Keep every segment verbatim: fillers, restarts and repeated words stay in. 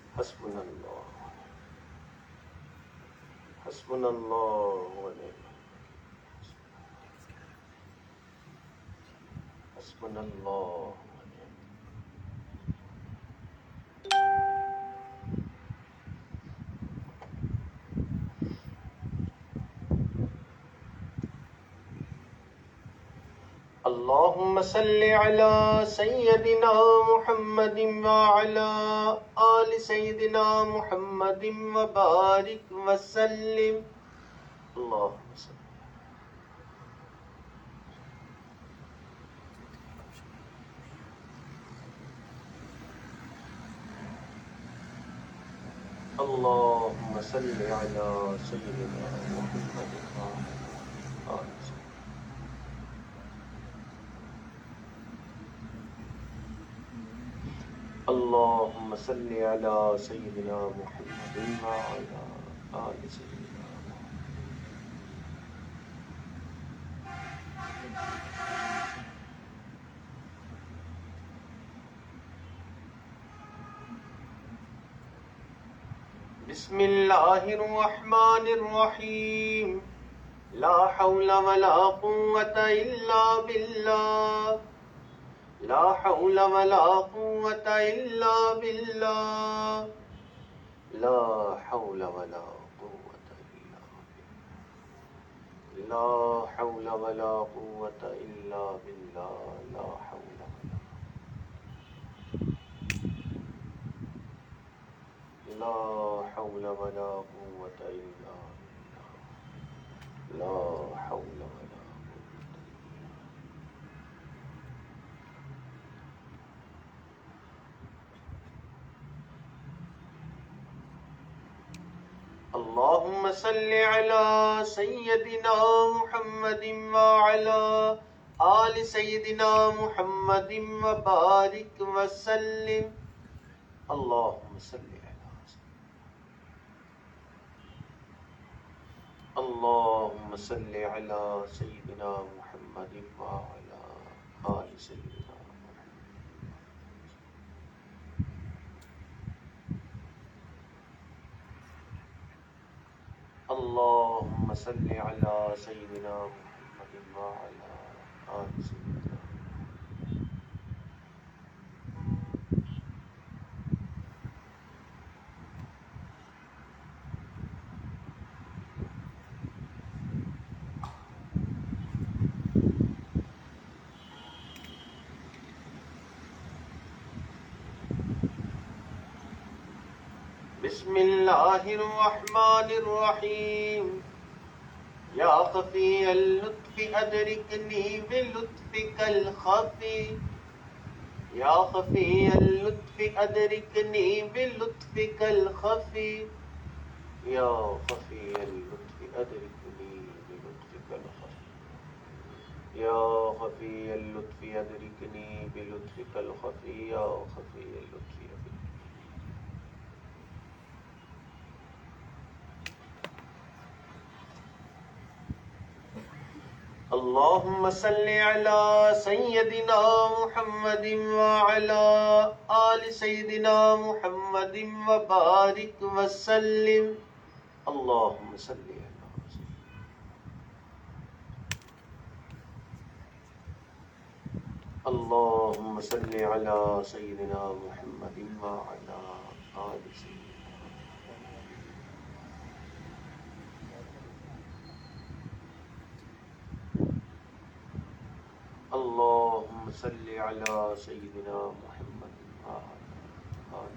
حسبنا اللہ حسبنا اللہ ونعم حسبنا اللہ اللهم صل على سيدنا محمد وعلى آل سيدنا محمد وبارك وسلم اللهم صل اللهم صل على سيدنا محمد وعلى آل سيدنا اللهم صل على سيدنا محمد وعلى آل سيدنا بسم الله الرحمن الرحيم لا حول ولا قوة إلا بالله لا حول ولا قوة إلا بالله لا حول ولا قوة إلا بالله لا حول ولا قوة إلا بالله لا حول ولا لا حول ولا قوة إلا بالله لا حول ولا اللهم صل على سيدنا محمد وعلى آل سيدنا محمد وبارك وسلم اللهم صل على اللهم صل على سيدنا محمد وعلى آل سيدنا اللهم صل على سيدنا محمد وعلى آل سيدنا بسم الله الرحمن الرحيم يا خفي اللطف أدركني بلطفك الخفي يا خفي اللطف أدركني بلطفك الخفي يا خفي اللطف أدركني بلطفك الخفي يا خفي اللطف أدركني بلطفك الخفي يا خفي اللطف اللهم صل على سيدنا محمد وعلى آل سيدنا محمد وبارك وسلم اللهم صل على اللهم صل على سيدنا محمد وعلى آل سيدنا اللهم صل على سيدنا محمد وعلى آل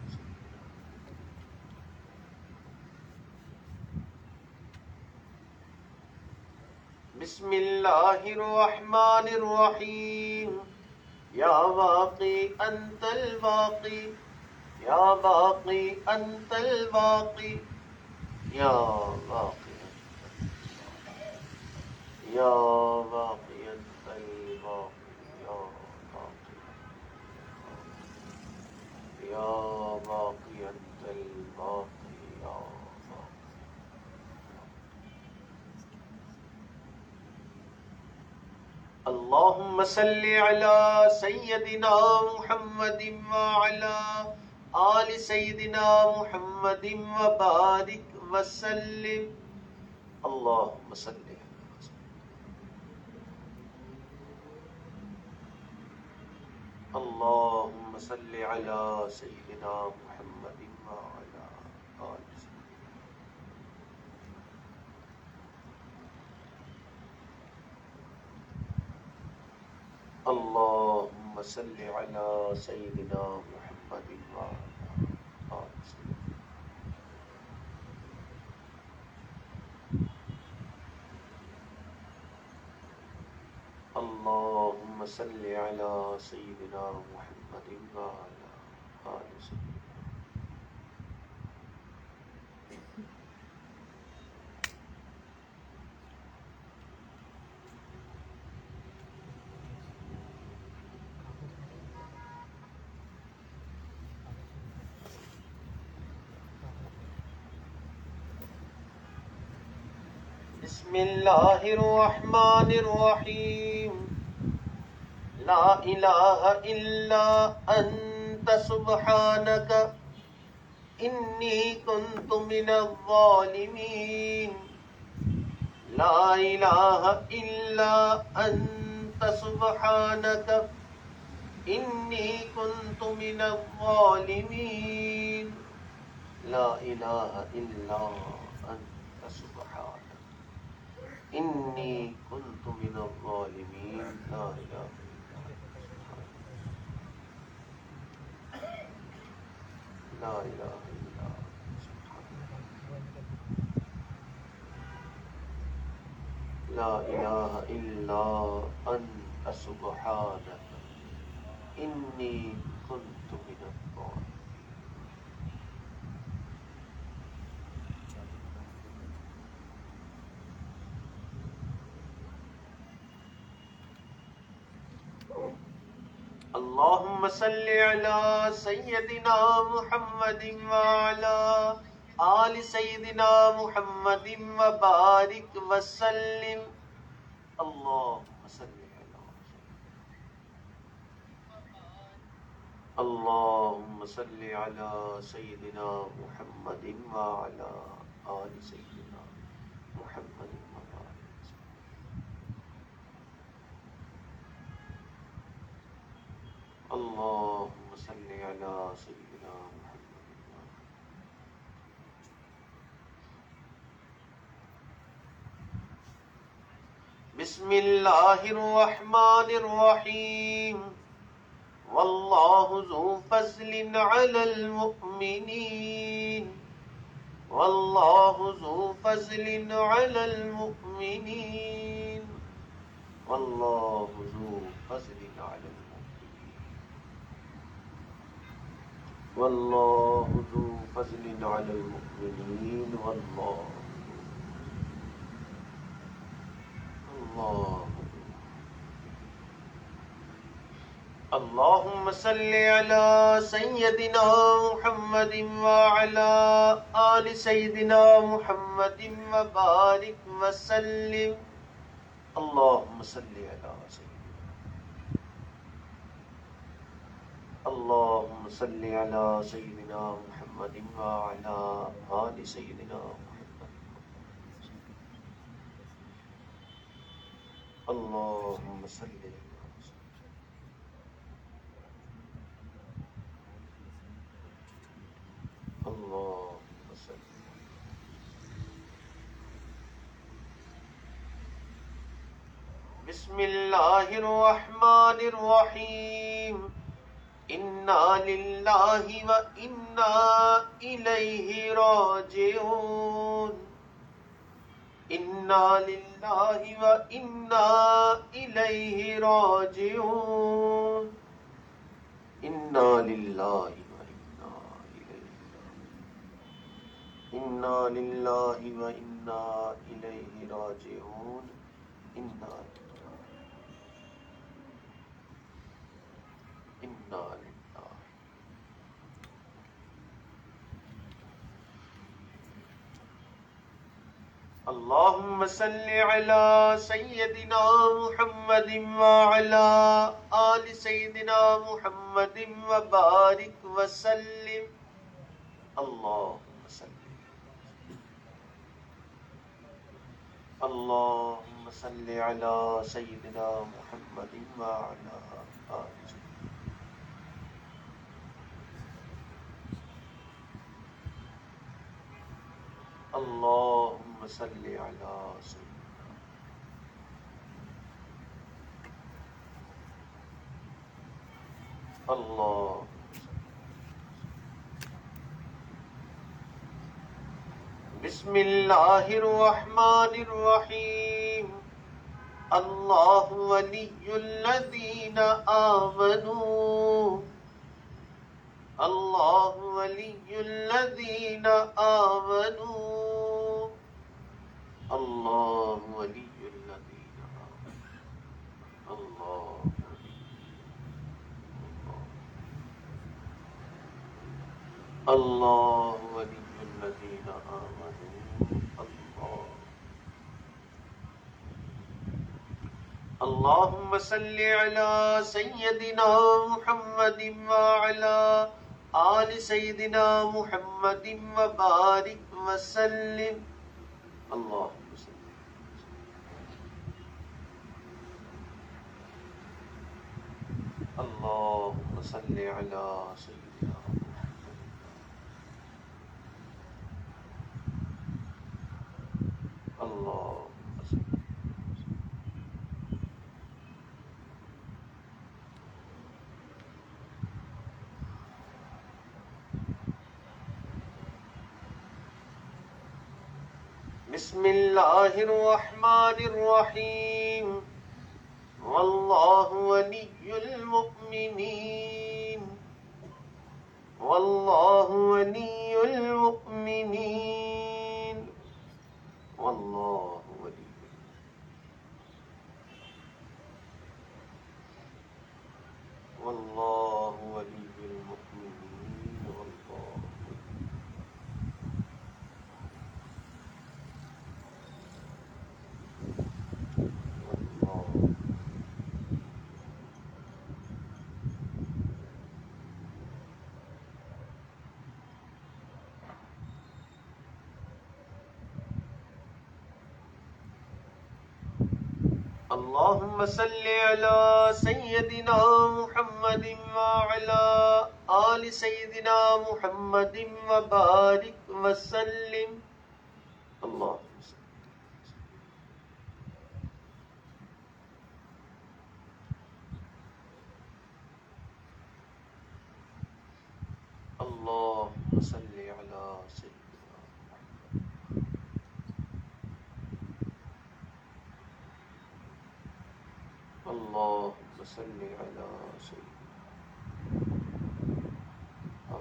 سيدنا بسم الله الرحمن الرحيم يا باقي أنت الباقي يا باقي أنت الباقي يا باقي يا باقي يا باقي أنت الباقي يا باقي اللهم صل على سيدنا محمد وعلى آل سيدنا محمد وبارك وسلم اللهم صل اللهم صل على سيدنا محمد وعلى آل اللهم صل على سيدنا محمد وعلى آل اللهم صل على سيدنا محمد وعلى آل سيدنا بسم الله الرحمن الرحيم لا إله إلا أنت سبحانك إني كنت من الظالمين لا إله إلا أنت سبحانك إني كنت من الظالمين لا إله إلا أنت سبحانك إني كنت من الظالمين لا إله لا إله إلا لا إله إلا أنت سبحانك إني كنت من الظالمين اللهم صل على سيدنا محمد وعلى آل سيدنا محمد وبارك وسلم اللهم صل على اللهم صل على سيدنا محمد وعلى آل سيدنا محمد اللهم صل على سيدنا محمد بسم الله الرحمن الرحيم والله ذو فضل على المؤمنين والله ذو فضل على المؤمنين والله ذو فضل على المؤمنين والله ذو فضل على المؤمنين والله الله اللهم صل على سيدنا محمد وعلى آل سيدنا محمد وبارك وسلم اللهم صل على سيدنا اللهم صل على سيدنا محمد وعلى آل سيدنا محمد اللهم صل على اللهم صل بسم الله الرحمن الرحيم إنا لله وإنا إليه راجعون إنا لله وإنا إليه راجعون إنا لله وإنا إليه إنا لله وإنا إليه راجعون إنا إنا لله اللهم صل على سيدنا محمد وعلى آل سيدنا محمد وبارك وسلم اللهم صل اللهم صل على سيدنا محمد وعلى آل اللهم صل على سيدنا اللہ بسم اللہ الرحمن الرحیم اللہ ولی الذین آمنوا اللہ ولی الذین آمنوا اللہ ولی الذین آمنوا اللہ اللہ ولی الذین آمنوا اللہ اللہم صلی علی سیدنا محمد وعلی آل سیدنا محمد وبارک وسلم اللہم صلی اللہم صلی علی سیدنا اللہ بسم اللہ الرحمن الرحیم واللہ ولی المؤمنین واللہ ولی المؤمنین واللہ ولی واللہ ولی المؤمنین واللہ اللہم صلی علی سیدنا محمد وعلی آل سیدنا محمد وبارک وسلم اللہم صلی اللہم صلی علی سیدنا اللہم صلی علی سیدنا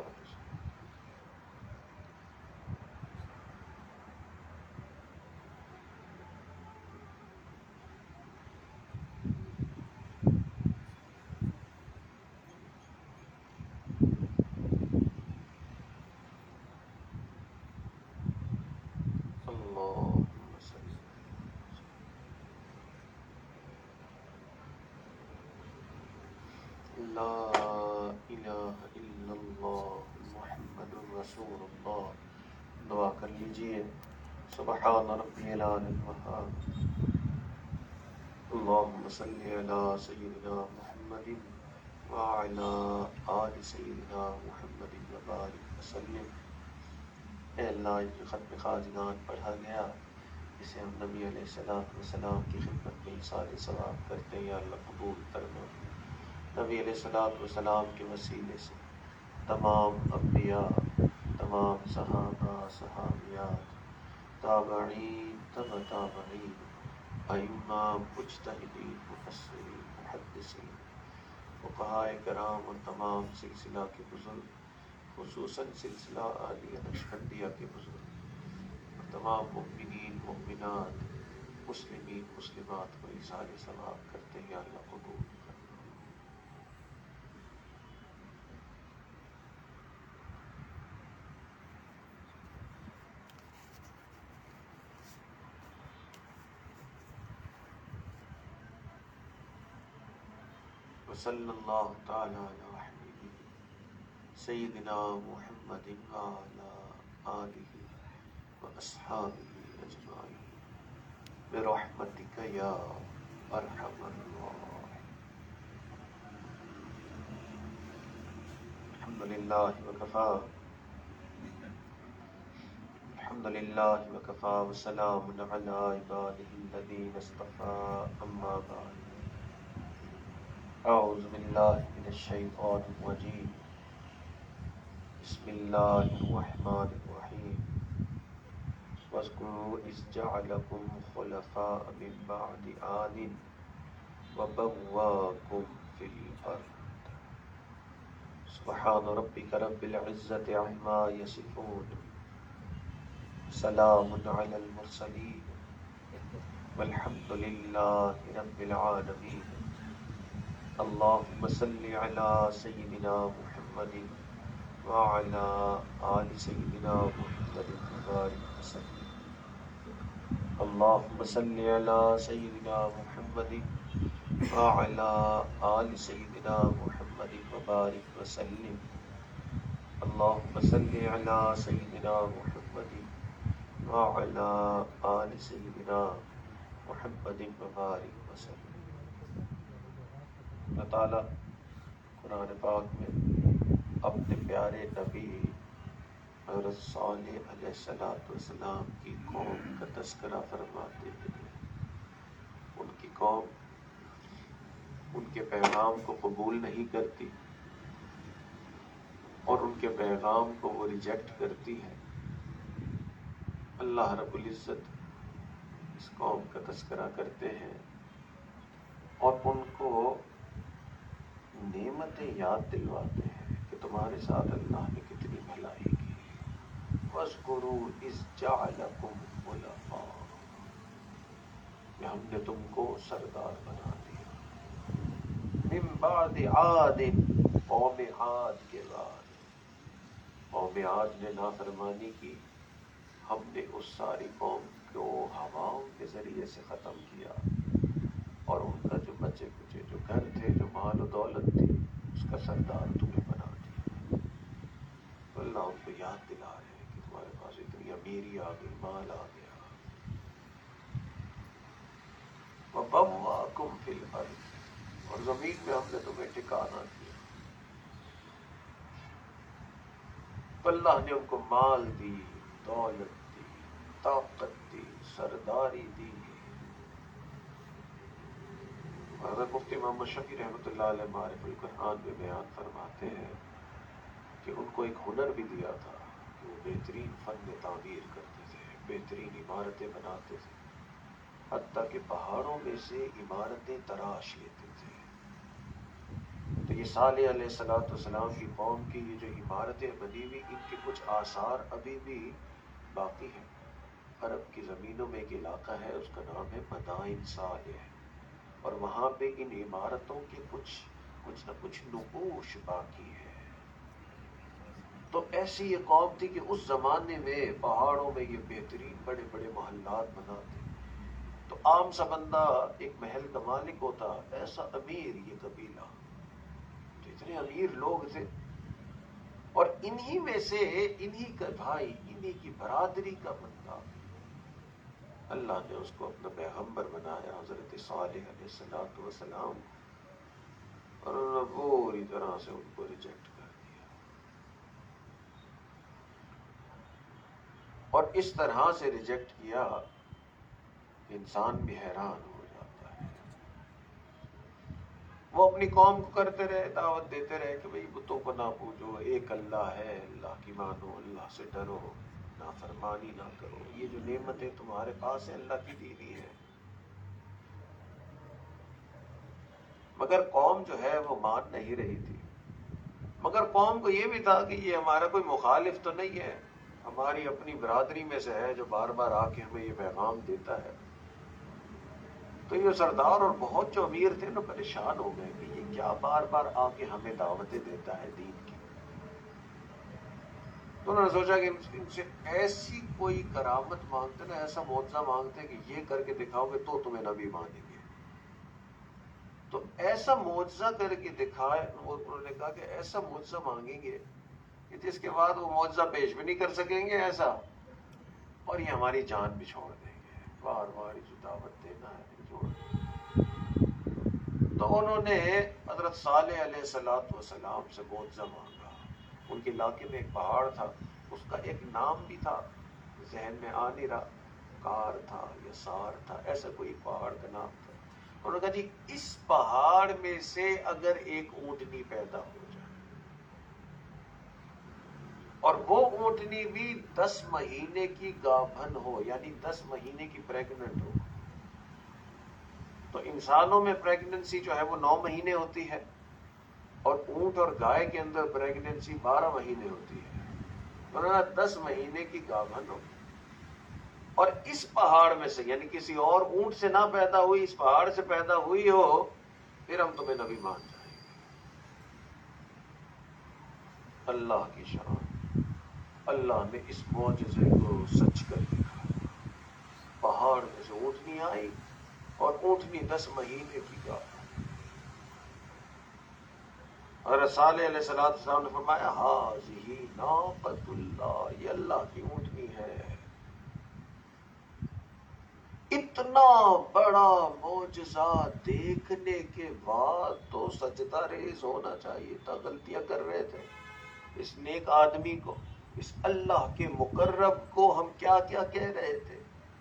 لا الہ الا اللہ محمد رسول اللہ. دعا کر لیجئے. سبحان ربی العلی الوہاب. اللہم صلی علی سیدنا محمد وعلی آل سیدنا محمد وبارک وسلم. اے اللہ، جو ختم خازنات پڑھا گیا اسے ہم نبی علیہ السلام کی خدمت میں ایصال ثواب کرتے ہیں. یا اللہ قبول کرنا. نبی علیہ الصلوۃ والسلام کے وسیلے سے تمام انبیاء، تمام صحابہ، صحابیات، تابعین، تبع تابعین، ائمہ، مجتہدین، مفسرین، محدثین، فقہاء کرام اور تمام سلسلہ کے بزرگ، خصوصاً سلسلہ عالیہ نقشبندیہ کے بزرگ، اور تمام مؤمنین، مؤمنات، مسلمین، مسلمات کو ایصال ثواب کرتے ہیں. یا اللہ قبول. وصلی اللہ تعالی علی حبیبہ سيدنا محمد وعلى آله وأصحابه أجمعين برحمتك يا أرحم الراحمين. الحمد لله وكفى الحمد لله وكفى وسلام على عباده الذين اصطفى أما بعد. أعوذ بالله من الشيطان الرجيم. بسم الله الرحمن الرحيم. واذكروا إذ جعلكم خلفاء من بعد عاد وبواكم في الأرض. سبحان ربك رب العزة عما يصفون سلام على المرسلين والحمد لله رب العالمين. اللهم صل على سيدنا محمد وعلى آل سيدنا محمد وبارك وسلم. اللهم صل على سيدنا محمد وعلى آل سيدنا محمد وبارك وسلم. اللهم صل على سيدنا محمد وعلى آل سيدنا محمد وبارك وسلم. اللہ تعالیٰ قرآن پاک میں اپنے پیارے نبی حضرت صالح علیہ الصلوۃ والسلام کی قوم کا تذکرہ فرماتے ہیں. ان کی قوم ان کے پیغام کو قبول نہیں کرتی اور ان کے پیغام کو وہ ریجیکٹ کرتی ہے. اللہ رب العزت اس قوم کا تذکرہ کرتے ہیں اور ان کو نعمتیں یاد دلواتے ہیں کہ تمہارے ساتھ اللہ نے کتنی بھلائی کی. وَاذْكُرُوا إِذْ جَعَلَكُمْ خُلَفَاءَ، کہ ہم نے تم کو سردار بنا دیا. مِن بَعْدِ عَادٍ، قوم عاد کے بعد. قوم عاد نے نافرمانی کی، ہم نے اس ساری قوم کو ہواؤں کے ذریعے سے ختم کیا اور ان کا جو بچے کچے جو گھر تھے، جو مال و دولت تھی، اس کا سردار تمہیں بنا دیا. اللہ ان کو یاد دلا رہے ہیں کہ تمہارے پاس اتنی امیری آ گئی، مال آ گیا. وَبَوَّاكُمْ فِي الْأَرْضِ، اور زمین میں ہم نے تمہیں ٹھکانہ دیا. اللہ نے ان کو مال دی، دولت دی، طاقت دی، سرداری دی. حضرت مفتی محمد شفیع رحمۃ اللہ علیہ معارف القرآن میں بیان فرماتے ہیں کہ ان کو ایک ہنر بھی دیا تھا کہ وہ بہترین فن تعمیر کرتے تھے، بہترین عمارتیں بناتے تھے، حتیٰ کہ پہاڑوں میں سے عمارتیں تراش لیتے تھے. تو یہ صالح علیہ الصلوۃ والسلام کی قوم کی یہ جو عمارتیں بنی ہوئی، ان کے کچھ آثار ابھی بھی باقی ہیں. عرب کی زمینوں میں ایک علاقہ ہے، اس کا نام ہے مدائن صالح، اور وہاں پہ ان عمارتوں کے کچھ کچھ نہ کچھ نقوش باقی ہے. تو ایسی یہ قوم تھی کہ اس زمانے میں پہاڑوں میں یہ بہترین بڑے بڑے محلات بناتے. تو عام سا بندہ ایک محل کا مالک ہوتا، ایسا امیر یہ قبیلہ، تو اتنے امیر لوگ تھے. اور انہی میں سے انہی کا بھائی، انہی کی برادری کا بندہ، اللہ نے اس کو اپنا پیغمبر بنایا، حضرت صالح علیہ الصلوۃ والسلام، اور انہوں نے پوری طرح سے ان کو ریجیکٹ کر دیا. اور اس طرح سے ریجیکٹ کیا کہ انسان بھی حیران ہو جاتا ہے. وہ اپنی قوم کو کرتے رہے، دعوت دیتے رہے کہ بھئی بتوں کو نہ پوجو، ایک اللہ ہے، اللہ کی مانو، اللہ سے ڈرو، نافرمانی نہ کرو، یہ جو نعمتیں تمہارے پاس ہیں اللہ کی دی ہوئی ہیں. مگر قوم جو ہے وہ مان نہیں رہی تھی. مگر قوم کو یہ بھی تھا کہ یہ ہمارا کوئی مخالف تو نہیں ہے، ہماری اپنی برادری میں سے ہے جو بار بار آ کے ہمیں یہ پیغام دیتا ہے. تو یہ سردار اور بہت جو امیر تھے نا پریشان ہو گئے کہ یہ کیا بار بار آ کے ہمیں دعوتیں دیتا ہے دین کی. تو انہوں نے سوچا کہ ان سے ایسی کوئی کرامت مانگتے نا، ایسا معجزہ مانگتے کہ یہ کر کے دکھاؤ گے تو تمہیں نبی مانیں گے. تو ایسا معجزہ کر کے دکھائے. انہوں نے کہا کہ ایسا معجزہ مانگیں گے کہ جس کے بعد وہ معجزہ پیش بھی نہیں کر سکیں گے ایسا، اور یہ ہماری جان بھی چھوڑ دیں گے، بار بار جو دعوت دینا ہے چھوڑ دیں گے۔ تو انہوں نے حضرت صالح علیہ الصلوۃ والسلام سے معجزہ مانگا۔ ان کے علاقے میں ایک پہاڑ تھا، اس کا ایک نام بھی تھا، ذہن میں آ نہیں رہا، کار تھا یا سار تھا، ایسا کوئی پہاڑ کا نام تھا۔ انہوں نے کہا جی اس پہاڑ میں سے اگر ایک اونٹنی پیدا ہو جائے اور وہ اونٹنی بھی دس مہینے کی گابھن ہو، یعنی دس مہینے کی پریگننٹ ہو، تو انسانوں میں پریگننسی جو ہے وہ نو مہینے ہوتی ہے، اور اونٹ اور گائے کے اندر پریگننسی بارہ مہینے ہوتی ہے، تو دس مہینے کی گابھن ہو، اور اس پہاڑ میں سے یعنی کسی اور اونٹ سے نہ پیدا ہوئی، اس پہاڑ سے پیدا ہوئی ہو، پھر ہم تمہیں نبی مان جائیں گے۔ اللہ کی شان، اللہ نے اس معجزے کو سچ کر دکھایا۔ پہاڑ میں سے اونٹنی آئی، اور اونٹنی دس مہینے کی گابھن۔ اور صالح علیہ السلام نے فرمایا ہاذہ ناقۃ اللہ، یہ اللہ کی اونٹنی ہے۔ اتنا بڑا معجزہ دیکھنے کے بعد تو سجدہ ریز ہونا چاہیے تھا، غلطیاں کر رہے تھے۔ اس نیک آدمی کو، اس اللہ کے مقرب کو ہم کیا کیا کہہ رہے تھے۔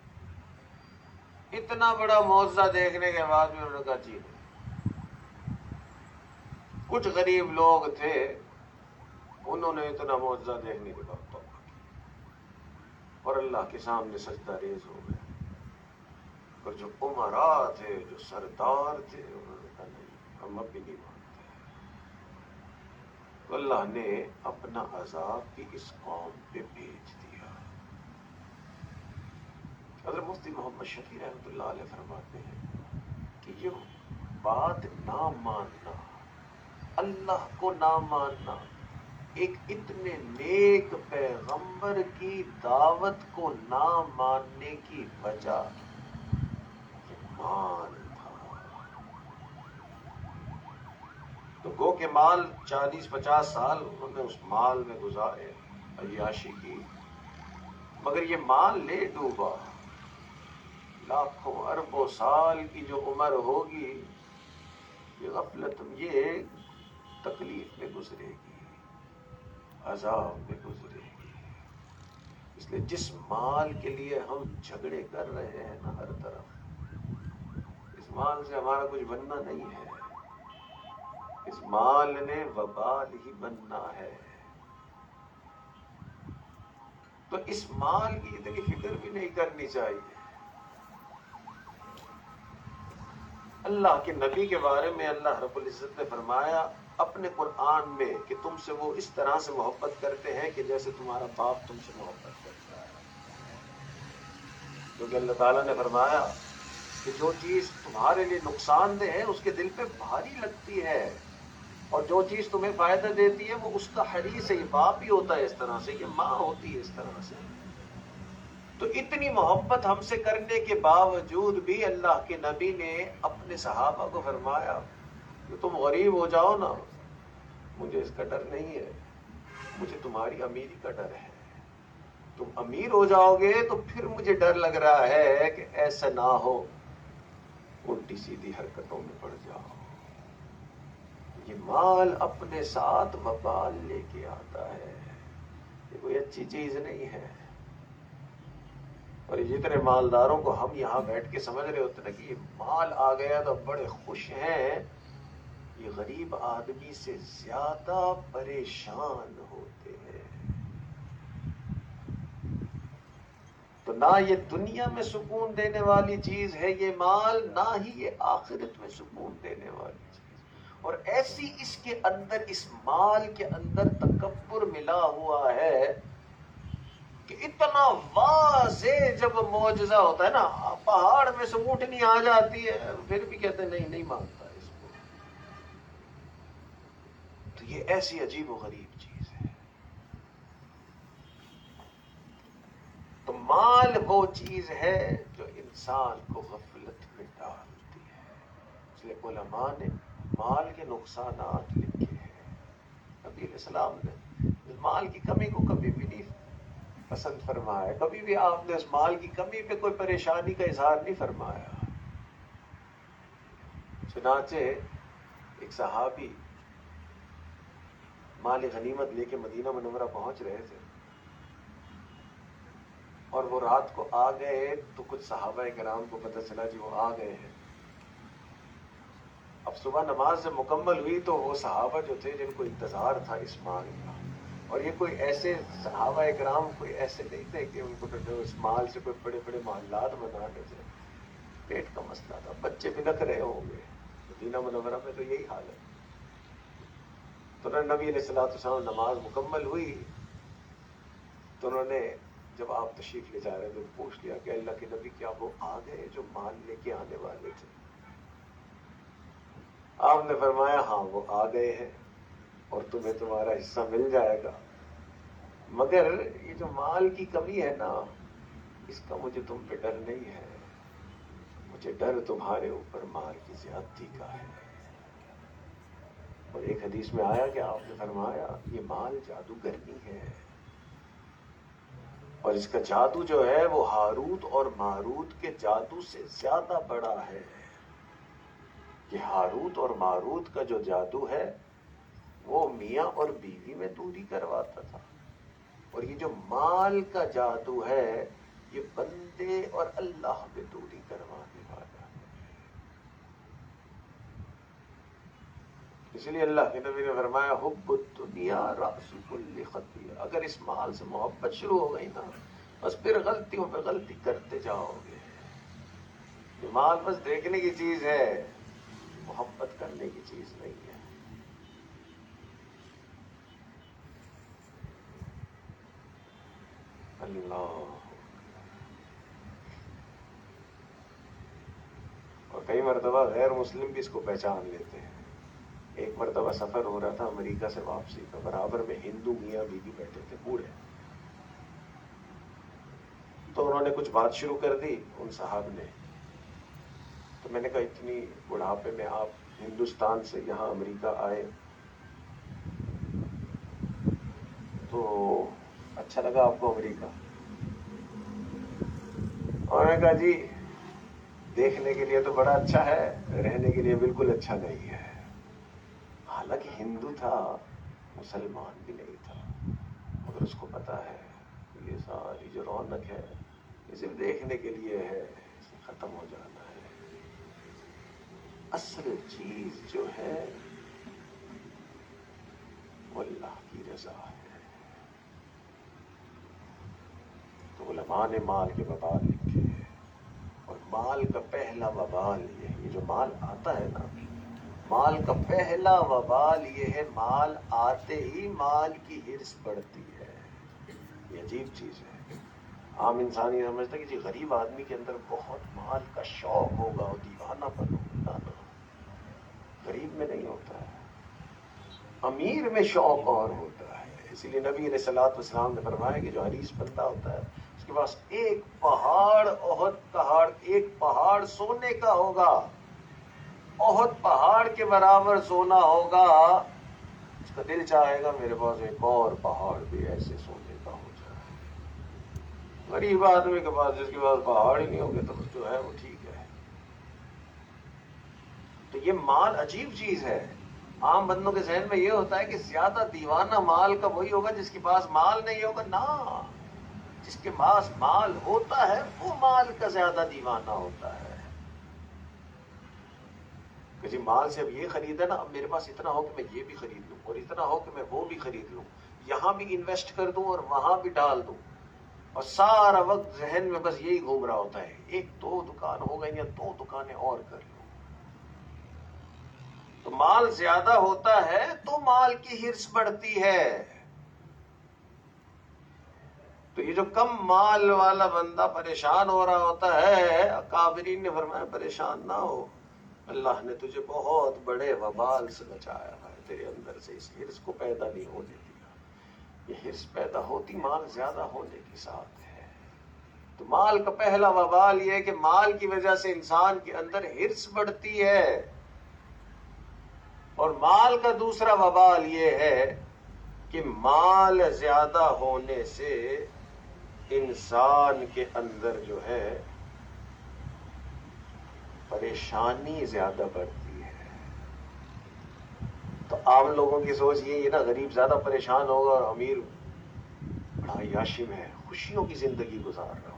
اتنا بڑا معجزہ دیکھنے کے بعد بھی انہوں نے کہا جی نہیں۔ کچھ غریب لوگ تھے، انہوں نے اتنا معجزہ دیکھنے کے بعد توبہ کی اور اللہ کے سامنے سجدہ ریز ہو گئے۔ اور جو امراء تھے، جو سردار تھے، انہوں نے کہا نہیں ہم اب بھی نہیں مانتے۔ تو اللہ نے اپنا عذاب بھی اس قوم پہ بھیج دیا۔ حضرت مفتی محمد شفیع رحمۃ اللہ علیہ فرماتے ہیں کہ یہ بات نہ ماننا، اللہ کو نہ ماننا، ایک اتنے نیک پیغمبر کی دعوت کو نہ ماننے کی وجہ مال تھا۔ تو گو کہ مال چالیس پچاس سال انہوں نے اس مال میں گزارے، عیاشی کی، مگر یہ مال لے ڈوبا۔ لاکھوں اربوں سال کی جو عمر ہوگی یہ غفلت، یہ تکلیف میں گزرے گی، عذاب میں گزرے گی۔ اس لیے جس مال کے لیے ہم جھگڑے کر رہے ہیں نا ہر طرف، اس مال سے ہمارا کچھ بننا نہیں ہے، اس مال نے وبال ہی بننا ہے۔ تو اس مال کی اتنی فکر بھی نہیں کرنی چاہیے۔ اللہ کے نبی کے بارے میں اللہ رب العزت نے فرمایا اپنے قرآن میں کہ تم سے وہ اس طرح سے محبت کرتے ہیں کہ جیسے تمہارا باپ تم سے محبت کرتا ہے۔ کیونکہ اللہ تعالیٰ نے فرمایا کہ جو چیز تمہارے لیے نقصان دہ ہے اس کے دل پہ بھاری لگتی ہے، اور جو چیز تمہیں فائدہ دیتی ہے وہ اس کا حریص ہے۔ یہ باپ ہی ہوتا ہے اس طرح سے، یہ ماں ہوتی ہے اس طرح سے۔ تو اتنی محبت ہم سے کرنے کے باوجود بھی اللہ کے نبی نے اپنے صحابہ کو فرمایا کہ تم غریب ہو جاؤ نا، مجھے اس کا ڈر نہیں ہے، مجھے تمہاری امیری کا ڈر ہے۔ تم امیر ہو جاؤ گے تو پھر مجھے ڈر لگ رہا ہے کہ ایسا نہ ہو الٹی سیدھی حرکتوں میں پڑ جاؤ۔ یہ مال اپنے ساتھ وبال لے کے آتا ہے، یہ کوئی اچھی چیز نہیں ہے۔ اور جتنے مالداروں کو ہم یہاں بیٹھ کے سمجھ رہے ہوتے ہیں کہ یہ مال آ گیا تو بڑے خوش ہیں، یہ غریب آدمی سے زیادہ پریشان ہوتے ہیں۔ تو نہ یہ دنیا میں سکون دینے والی چیز ہے یہ مال، نہ ہی یہ آخرت میں سکون دینے والی چیز۔ اور ایسی اس کے اندر، اس مال کے اندر تکبر ملا ہوا ہے کہ اتنا واضح جب معجزہ ہوتا ہے نا، پہاڑ میں سے اونٹنی آ جاتی ہے پھر بھی کہتے ہیں نہیں نہیں مانتا اس کو۔ تو یہ ایسی عجیب و غریب چیز ہے۔ تو مال وہ چیز ہے جو انسان کو غفلت میں ڈالتی ہے۔ اس لیے علماء نے مال کے نقصانات لکھے ہیں۔ نبی علیہ السلام نے مال کی کمی کو کبھی بھی نہیں پسند فرمایا، کبھی بھی آپ نے اس مال کی کمی پہ کوئی پریشانی کا اظہار نہیں فرمایا۔ چنانچہ ایک صحابی مال غنیمت لے کے مدینہ منورہ پہنچ رہے تھے اور وہ رات کو آ گئے تو کچھ صحابہ کرام کو پتہ چلا جی وہ آ گئے ہیں۔ اب صبح نماز جب مکمل ہوئی تو وہ صحابہ جو تھے جن کو انتظار تھا اس مال کا، اور یہ کوئی ایسے صحابہ کرام کوئی ایسے نہیں تھے کہ ان کو اس مال سے کوئی بڑے بڑے محلات بنانے تھے، پیٹ کا مسئلہ تھا، بچے بلک رہے ہوں گے، مدینہ منورہ میں تو یہی حال ہے۔ تو نبی علیہ الصلوۃ والسلام نماز مکمل ہوئی تو انہوں نے جب آپ تشریف لے جا رہے تھے پوچھ لیا کہ اللہ کے نبی کیا وہ آ گئے جو مال لے کے آنے والے تھے؟ آپ نے فرمایا ہاں وہ آ گئے ہیں اور تمہیں تمہارا حصہ مل جائے گا، مگر یہ جو مال کی کمی ہے نا اس کا مجھے تم پہ ڈر نہیں ہے، مجھے ڈر تمہارے اوپر مال کی زیادتی کا ہے۔ اور ایک حدیث میں آیا کہ آپ نے فرمایا یہ مال جادوگر نہیں ہے، اور اس کا جادو جو ہے وہ ہاروت اور ماروت کے جادو سے زیادہ بڑا ہے۔ کہ ہاروت اور ماروت کا جو جادو ہے وہ میاں اور بیوی میں دوری کرواتا تھا، اور یہ جو مال کا جادو ہے یہ بندے اور اللہ میں دوری کروانے والا ہے۔ اس لیے اللہ کے نبی نے فرمایا حب الدنیا رأس کل خطیئہ، اگر اس مال سے محبت شروع ہو گئی نا بس پھر غلطیوں پہ غلطی کرتے جاؤ گے۔ یہ مال بس دیکھنے کی چیز ہے، محبت کرنے کی چیز نہیں ہے۔ اللہ، اور کئی مرتبہ غیر مسلم بھی اس کو پہچان لیتے ہیں۔ ایک مرتبہ سفر ہو رہا تھا امریکہ سے واپسی کا، برابر میں ہندو میاں بیوی بیٹھے تھے بوڑھے، تو انہوں نے کچھ بات شروع کر دی ان صاحب نے، تو میں نے کہا اتنی بڑھاپے میں آپ ہندوستان سے یہاں امریکہ آئے تو اچھا لگا آپ کو امریکہ؟ اور میں نے کہا جی دیکھنے کے لیے تو بڑا اچھا ہے، رہنے کے لیے بالکل اچھا نہیں ہے۔ حالانکہ ہندو تھا، مسلمان بھی نہیں تھا، مگر اس کو پتا ہے یہ ساری جو رونق ہے یہ صرف دیکھنے کے لیے ہے، اسے ختم ہو جانا ہے۔ اصل چیز جو ہے وہ اللہ کی رضا ہے۔ تو علماء نے مال کے وبال لکھے ہیں، اور مال کا پہلا وبال یہ ہے، یہ جو مال آتا ہے نا، مال کا پہلا وبال یہ ہے مال آتے ہی مال کی ہرس بڑھتی ہے۔ یہ عجیب چیز ہے، عام انسان یہ سمجھتا ہے کہ جی غریب آدمی کے اندر بہت مال کا شوق ہوگا اور دیوانہ پن ہوگا، نہ غریب میں نہیں ہوتا ہے، امیر میں شوق اور ہوتا ہے۔ اسی لیے نبی علیہ الصلوۃ والسلام نے فرمایا کہ جو حریص بندہ ہوتا ہے اس کے پاس ایک پہاڑ احد پہاڑ ایک پہاڑ سونے کا ہوگا، احد پہاڑ کے برابر سونا ہوگا، اس کا دل چاہے گا میرے پاس ایک اور پہاڑ بھی ایسے سونے کا ہو جائے۔ غریب آدمی کے پاس جس کے پاس پہاڑ ہی نہیں ہوگے تو جو ہے وہ ٹھیک ہے۔ تو یہ مال عجیب چیز ہے، عام بندوں کے ذہن میں یہ ہوتا ہے کہ زیادہ دیوانہ مال کا وہی ہوگا جس کے پاس مال نہیں ہوگا، نہ، جس کے پاس مال ہوتا ہے وہ مال کا زیادہ دیوانہ ہوتا ہے۔ کہ جی مال سے اب یہ خریدا نا، اب میرے پاس اتنا ہو کہ میں یہ بھی خرید لوں، اور اتنا ہو کہ میں وہ بھی خرید لوں، یہاں بھی انویسٹ کر دوں اور وہاں بھی ڈال دوں، اور سارا وقت ذہن میں بس یہی گھوم رہا ہوتا ہے ایک دو دکان ہو گئی یا دو دکانیں اور کر لوں۔ تو مال زیادہ ہوتا ہے تو مال کی ہرس بڑھتی ہے۔ تو یہ جو کم مال والا بندہ پریشان ہو رہا ہوتا ہے، اکابرین نے فرمایا پریشان نہ ہو، اللہ نے تجھے بہت بڑے وبال سے بچایا ہے، تیرے اندر سے اس ہرس کو پیدا نہیں ہونے دیا۔ یہ ہرس پیدا ہوتی مال زیادہ ہونے کے ساتھ ہے۔ تو مال کا پہلا وبال یہ ہے کہ مال کی وجہ سے انسان کے اندر ہرس بڑھتی ہے، اور مال کا دوسرا وبال یہ ہے کہ مال زیادہ ہونے سے انسان کے اندر جو ہے پریشانی زیادہ بڑھتی ہے. تو عام لوگوں کی سوچ یہ ہے نا، غریب زیادہ پریشان ہوگا اور امیر بڑا عیاشی میں خوشیوں کی زندگی گزار رہا ہو.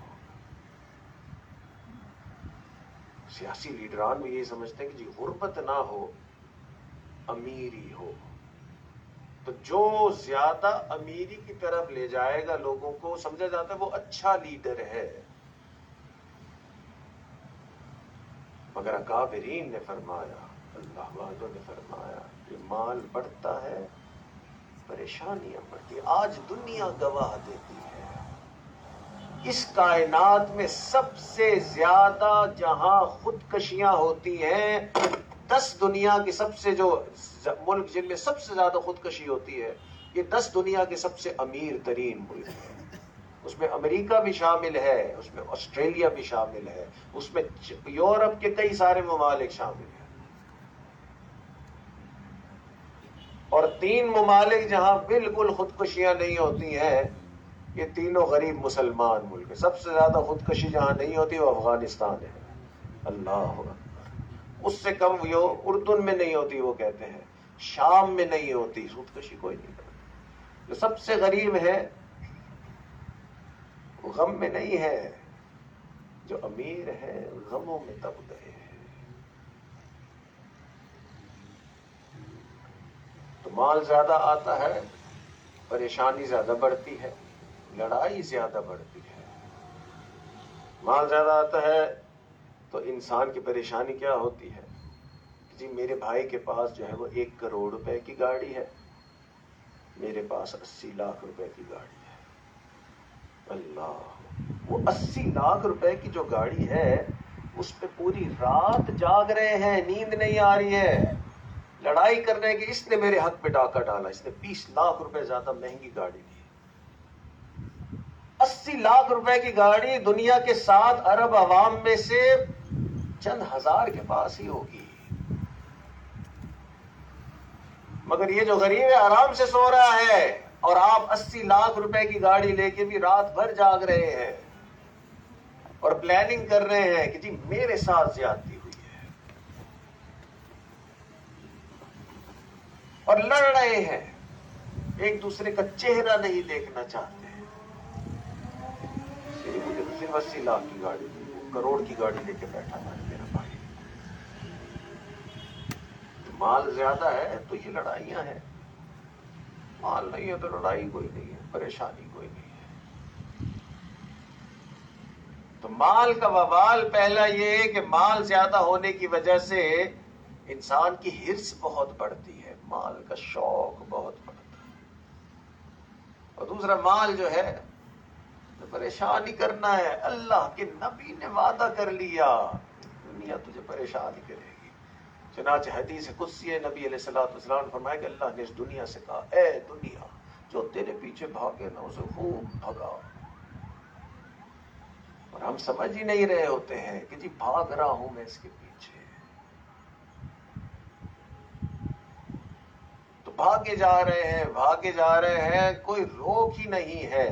سیاسی لیڈران بھی یہی سمجھتے ہیں کہ جی غربت نہ ہو، امیری ہو. تو جو زیادہ امیری کی طرف لے جائے گا لوگوں کو، سمجھا جاتا ہے وہ اچھا لیڈر ہے. مگر اکابرین نے فرمایا، اللہ والوں نے فرمایا کہ مال بڑھتا ہے پریشانیاں بڑھتی. آج دنیا گواہ دیتی ہے، اس کائنات میں سب سے زیادہ جہاں خودکشیاں ہوتی ہیں، دس دنیا کی سب سے جو ملک جن میں سب سے زیادہ خودکشی ہوتی ہے، یہ دس دنیا کے سب سے امیر ترین ملک ہیں. اس میں امریکہ بھی شامل ہے، اس میں آسٹریلیا بھی شامل ہے، اس میں یورپ کے کئی سارے ممالک شامل ہیں. اور تین ممالک جہاں بالکل خودکشیاں نہیں ہوتی ہیں، یہ تینوں غریب مسلمان ملک ہیں. سب سے زیادہ خودکشی جہاں نہیں ہوتی وہ افغانستان ہے. اللہ اکبر. اس سے کم وہ اردن میں نہیں ہوتی، وہ کہتے ہیں شام میں نہیں ہوتی خودکشی، کوئی نہیں کرتی. جو سب سے غریب ہے وہ غم میں نہیں ہے، جو امیر ہے غموں میں دب گئے ہیں. تو مال زیادہ آتا ہے پریشانی زیادہ بڑھتی ہے، لڑائی زیادہ بڑھتی ہے. مال زیادہ آتا ہے تو انسان کی پریشانی کیا ہوتی ہے کہ جی میرے بھائی کے پاس جو ہے وہ ایک کروڑ روپے کی گاڑی ہے، میرے پاس اسی لاکھ روپے کی گاڑی ہے. اللہ، وہ اسی لاکھ روپے کی جو گاڑی ہے اس پہ پوری رات جاگ رہے ہیں، نیند نہیں آ رہی ہے، لڑائی کرنے کی. اس نے میرے حق پہ ڈاکہ ڈالا، اس نے بیس لاکھ روپے زیادہ مہنگی گاڑی دی. اسی لاکھ روپے کی گاڑی دنیا کے سات ارب عوام میں سے چند ہزار کے پاس ہی ہوگی. مگر یہ جو غریب ہے آرام سے سو رہا ہے، اور آپ اسی لاکھ روپے کی گاڑی لے کے بھی رات بھر جاگ رہے ہیں اور پلاننگ کر رہے ہیں کہ جی میرے ساتھ زیادتی ہوئی ہے، اور لڑ رہے ہیں، ایک دوسرے کا چہرہ نہیں دیکھنا چاہتے. مجھے تو صرف اسی لاکھ کی گاڑی دی، کروڑ کی گاڑی لے کے بیٹھا تھا میرا بھائی. مال زیادہ ہے تو یہ لڑائیاں ہیں، مال نہیں ہے تو لڑائی کوئی نہیں ہے، پریشانی کوئی نہیں ہے. تو مال کا وبال پہلا یہ ہے کہ مال زیادہ ہونے کی وجہ سے انسان کی ہرس بہت بڑھتی ہے، مال کا شوق بہت بڑھتا ہے. اور دوسرا مال جو ہے تو پریشان ہی کرنا ہے. اللہ کے نبی نے وعدہ کر لیا دنیا تجھے پریشان ہی کرے گی. چنانچہ حدیث قدسی ہے، نبی علیہ الصلوۃ والسلام نے فرمایا کہ اللہ نے اس دنیا سے کہا، اے دنیا جو تیرے پیچھے بھاگے نا اسے خوب بھگا. اور ہم سمجھ ہی نہیں رہے ہوتے ہیں کہ جی بھاگ رہا ہوں میں اس کے پیچھے. تو بھاگے جا رہے ہیں بھاگے جا رہے ہیں، کوئی روک ہی نہیں ہے.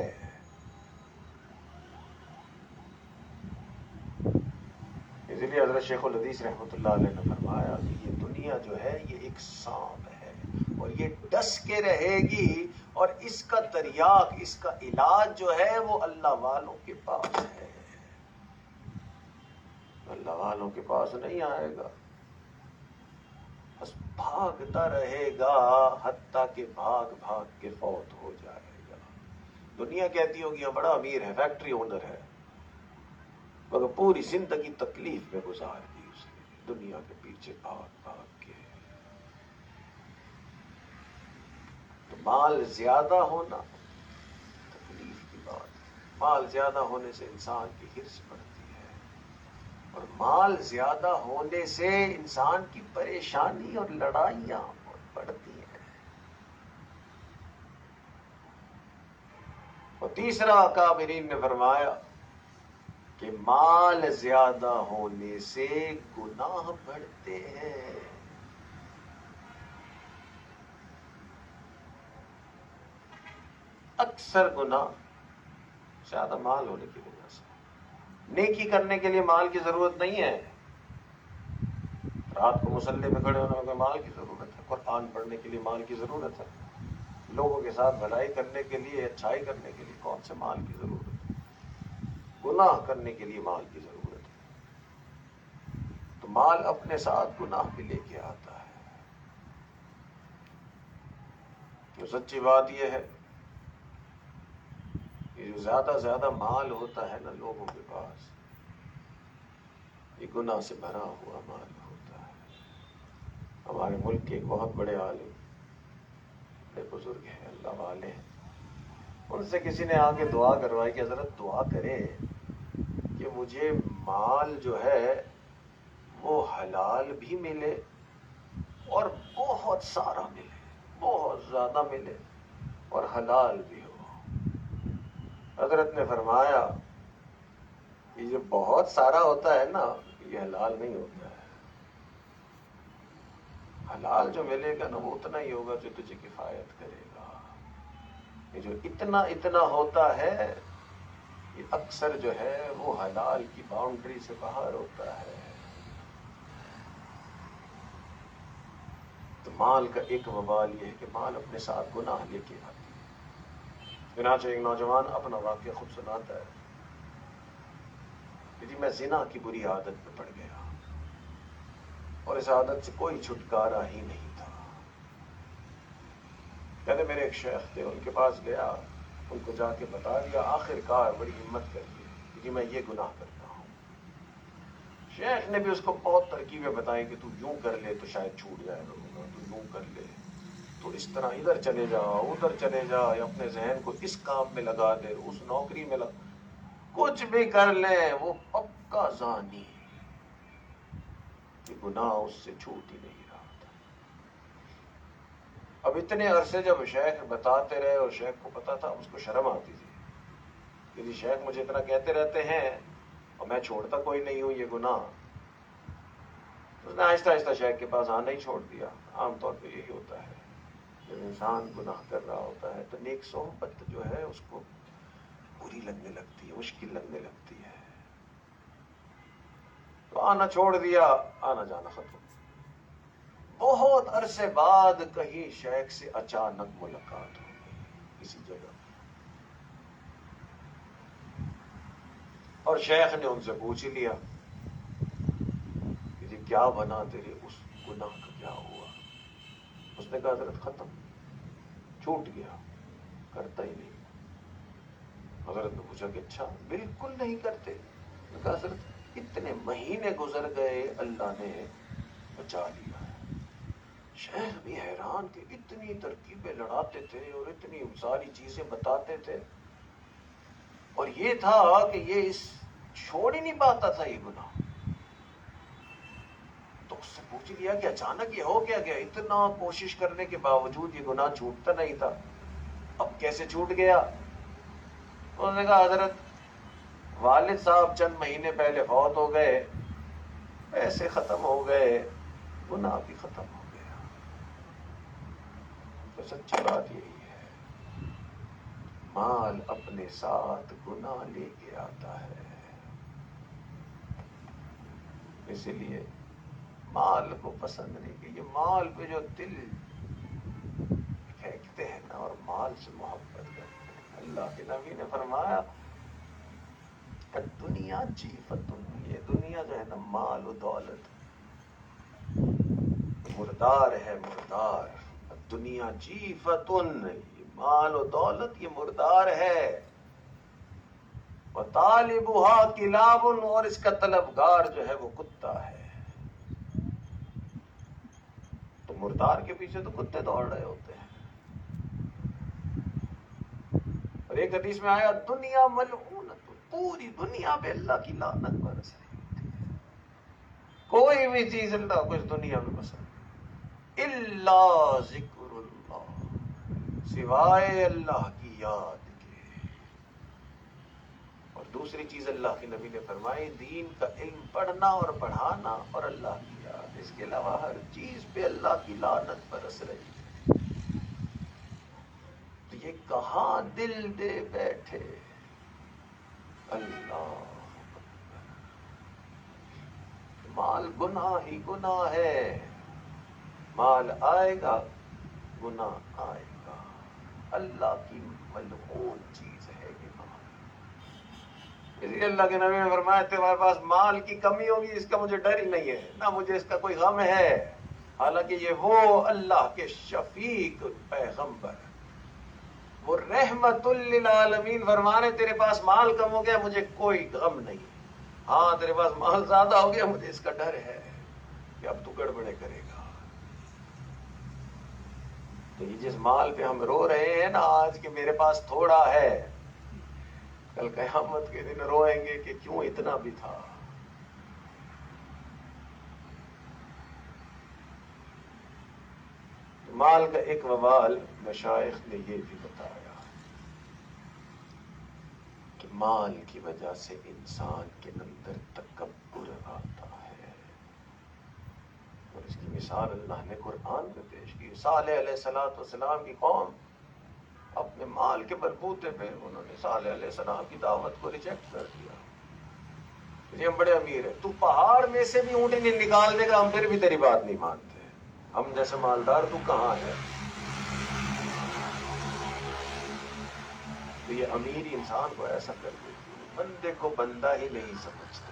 اسی لیے حضرت شیخ الحدیث رحمۃ اللہ علیہ نے فرمایا کہ یہ دنیا جو ہے یہ ایک سانپ ہے، اور یہ ڈس کے رہے گی، اور اس کا تریاق، اس کا علاج جو ہے وہ اللہ والوں کے پاس ہے. اللہ والوں کے پاس نہیں آئے گا، بس بھاگتا رہے گا حتیٰ کہ بھاگ بھاگ کے فوت ہو جائے گا. دنیا کہتی ہوگی ہاں بڑا امیر ہے، فیکٹری اونر ہے، مگر پوری زندگی تکلیف میں گزار دی اس نے، دنیا کے پیچھے بھاگ بھاگ کے. تو مال زیادہ ہونا تکلیف کی بات ہے. مال زیادہ ہونے سے انسان کی ہرس بڑھتی ہے، اور مال زیادہ ہونے سے انسان کی پریشانی اور لڑائیاں بڑھتی ہیں. اور تیسرا اکابرین نے فرمایا کہ مال زیادہ ہونے سے گناہ بڑھتے ہیں. اکثر گناہ زیادہ مال ہونے کی وجہ سے. نیکی کرنے کے لیے مال کی ضرورت نہیں ہے. رات کو مصلی پہ کھڑے ہونے میں مال کی ضرورت ہے. قرآن پڑھنے کے لیے مال کی ضرورت ہے. لوگوں کے ساتھ بھلائی کرنے کے لیے، اچھائی کرنے کے لیے کون سے مال کی ضرورت ہے؟ گناہ کرنے کے لیے مال کی ضرورت ہے. تو مال اپنے ساتھ گناہ بھی لے کے آتا ہے. تو سچی بات یہ ہے کہ جو زیادہ زیادہ مال ہوتا ہے نا لوگوں کے پاس، یہ گناہ سے بھرا ہوا مال ہوتا ہے. ہمارے ملک کے ایک بہت بڑے عالم، بڑے بزرگ ہیں، اللہ والے ہیں، ان سے کسی نے آ کے دعا کروائی کہ حضرت دعا کرے کہ مجھے مال جو ہے وہ حلال بھی ملے اور بہت سارا ملے، بہت زیادہ ملے اور حلال بھی ہو. حضرت نے فرمایا کہ جو بہت سارا ہوتا ہے نا یہ حلال نہیں ہوتا ہے. حلال جو ملے گا نا وہ اتنا ہی ہوگا جو تجھے کفایت کرے گا. یہ جو اتنا اتنا ہوتا ہے یہ اکثر جو ہے وہ حلال کی باؤنڈری سے باہر ہوتا ہے. تو مال کا ایک وبال یہ ہے کہ مال اپنے ساتھ گناہ لے کے آتی ہے. چنانچہ ایک نوجوان اپنا واقعہ خود سناتا ہے کہ جی میں زنا کی بری عادت میں پڑ گیا اور اس عادت سے کوئی چھٹکارا ہی نہیں تھا. کہتے میرے ایک شیخ تھے، ان کے پاس گیا، ان کو جا کے بتا دیا. آخر کار بڑی ہمت کر لی کہ جی میں یہ گناہ کرتا ہوں. شیخ نے بھی اس کو بہت ترکیبیں بتائی کہ تو یوں کر لے تو شاید چھوٹ جائے گا گناہ، تو یوں کر لے، تو اس طرح ادھر چلے جا ادھر چلے جا، یا اپنے ذہن کو اس کام میں لگا دے، اس نوکری میں لگا، کچھ بھی کر لے وہ پکا زانی. کہ گناہ اس سے چھوٹ ہی نہیں رہا تھا. اب اتنے عرصے جب شیخ بتاتے رہے اور شیخ کو پتا تھا، اس کو شرم آتی تھی کہ جی شیخ مجھے اتنا کہتے رہتے ہیں اور میں چھوڑتا کوئی نہیں ہوں یہ گناہ. اس نے آہستہ آہستہ شیخ کے پاس آنا ہی چھوڑ دیا. عام طور پہ یہی ہوتا ہے جب انسان گناہ کر رہا ہوتا ہے تو نیک صحبت جو ہے اس کو بری لگنے لگتی ہے، مشکل لگنے لگتی ہے. تو آنا چھوڑ دیا، آنا جانا ختم. بہت عرصے بعد کہیں شیخ سے اچانک ملاقات ہو گئی کسی جگہ، اور شیخ نے ان سے پوچھ لیا کہ جی کیا بنا تیرے اس گناہ کا، کیا ہوا؟ اس نے کہا حضرت ختم، چھوٹ گیا، کرتا ہی نہیں. حضرت نے پوچھا کہ اچھا بالکل نہیں کرتے؟ نے کہا حضرت اتنے مہینے گزر گئے اللہ نے بچا لیا. شیخ بھی حیران کہ اتنی ترکیبیں لڑاتے تھے اور اتنی ساری چیزیں بتاتے تھے، اور یہ تھا کہ یہ اس چھوڑ ہی نہیں پاتا تھا یہ گناہ. تو اس سے پوچھ لیا کہ اچانک یہ ہو کیا گیا؟ اتنا کوشش کرنے کے باوجود یہ گناہ چھوٹتا نہیں تھا، اب کیسے چھوٹ گیا؟ انہوں نے کہا حضرت والد صاحب چند مہینے پہلے فوت ہو گئے، پیسے ختم ہو گئے، گناہ بھی ختم ہو گیا. تو سچی بات یہی ہے، مال اپنے ساتھ گناہ لے کے آتا ہے. اسی لیے مال کو پسند نہیں کہ یہ مال پہ جو دل پھینکتے ہیں نا اور مال سے محبت کرتے ہیں. اللہ کے نبی نے فرمایا دنیا جیفتن، یہ دنیا جو ہے نا مال و دولت مردار ہے، مردار. دنیا جیفتن، یہ مال و دولت یہ مردار ہے. وطالبها کلاب، اور اس کا طلبگار جو ہے وہ کتا ہے. تو مردار کے پیچھے تو کتے دوڑ رہے ہوتے ہیں. اور ایک حدیث میں آیا دنیا ملعونت، پوری دنیا پہ اللہ کی لعنت برس رہی ہوتی ہے. کوئی بھی چیز اللہ کو اس دنیا میں پسند الا ذکر اللہ، سوائے اللہ کی یاد کے. اور دوسری چیز اللہ کے نبی نے فرمائی دین کا علم پڑھنا اور پڑھانا اور اللہ کی یاد. اس کے علاوہ ہر چیز پہ اللہ کی لعنت برس رہی ہے. تو یہ کہاں دل دے بیٹھے. اللہ، مال گناہ ہی گناہ ہے. مال آئے گا، گناہ آئے گا. اللہ کی ملعون چیز ہے یہ مال. اس لیے اللہ کے نبی نے فرمایا تمہارے پاس مال کی کمی ہوگی اس کا مجھے ڈر ہی نہیں ہے، نہ مجھے اس کا کوئی غم ہے. حالانکہ یہ وہ اللہ کے شفیق پیغمبر، وہ رحمت للعالمین فرمانے تیرے پاس مال کم ہو گیا مجھے کوئی غم نہیں. ہاں تیرے پاس مال زیادہ ہو گیا مجھے اس کا ڈر ہے کہ اب تو گڑبڑے کرے گا. تو یہ جس مال پہ ہم رو رہے ہیں نا آج کہ میرے پاس تھوڑا ہے، کل قیامت کے دن روئیں گے کہ کیوں اتنا بھی تھا. مال کا ایک وبال مشائخ نے یہ بھی بتایا کہ مال کی وجہ سے انسان کے اندر تکبر آتا ہے. اور اس کی مثال اللہ نے قرآن میں پیش کی. صالح علیہ الصلوۃ والسلام کی قوم اپنے مال کے بلبوتے پہ انہوں نے صالح علیہ السلام کی دعوت کو ریجیکٹ کر دیا. یہ ہم بڑے امیر ہیں، تو پہاڑ میں سے بھی اونٹنی نکال دے گا ہم پھر بھی تیری بات نہیں مانتے. ہم جیسے مالدار تو کہاں ہے. تو یہ امیری انسان کو ایسا کر دیتی ہے، بندے کو بندہ ہی نہیں سمجھتے.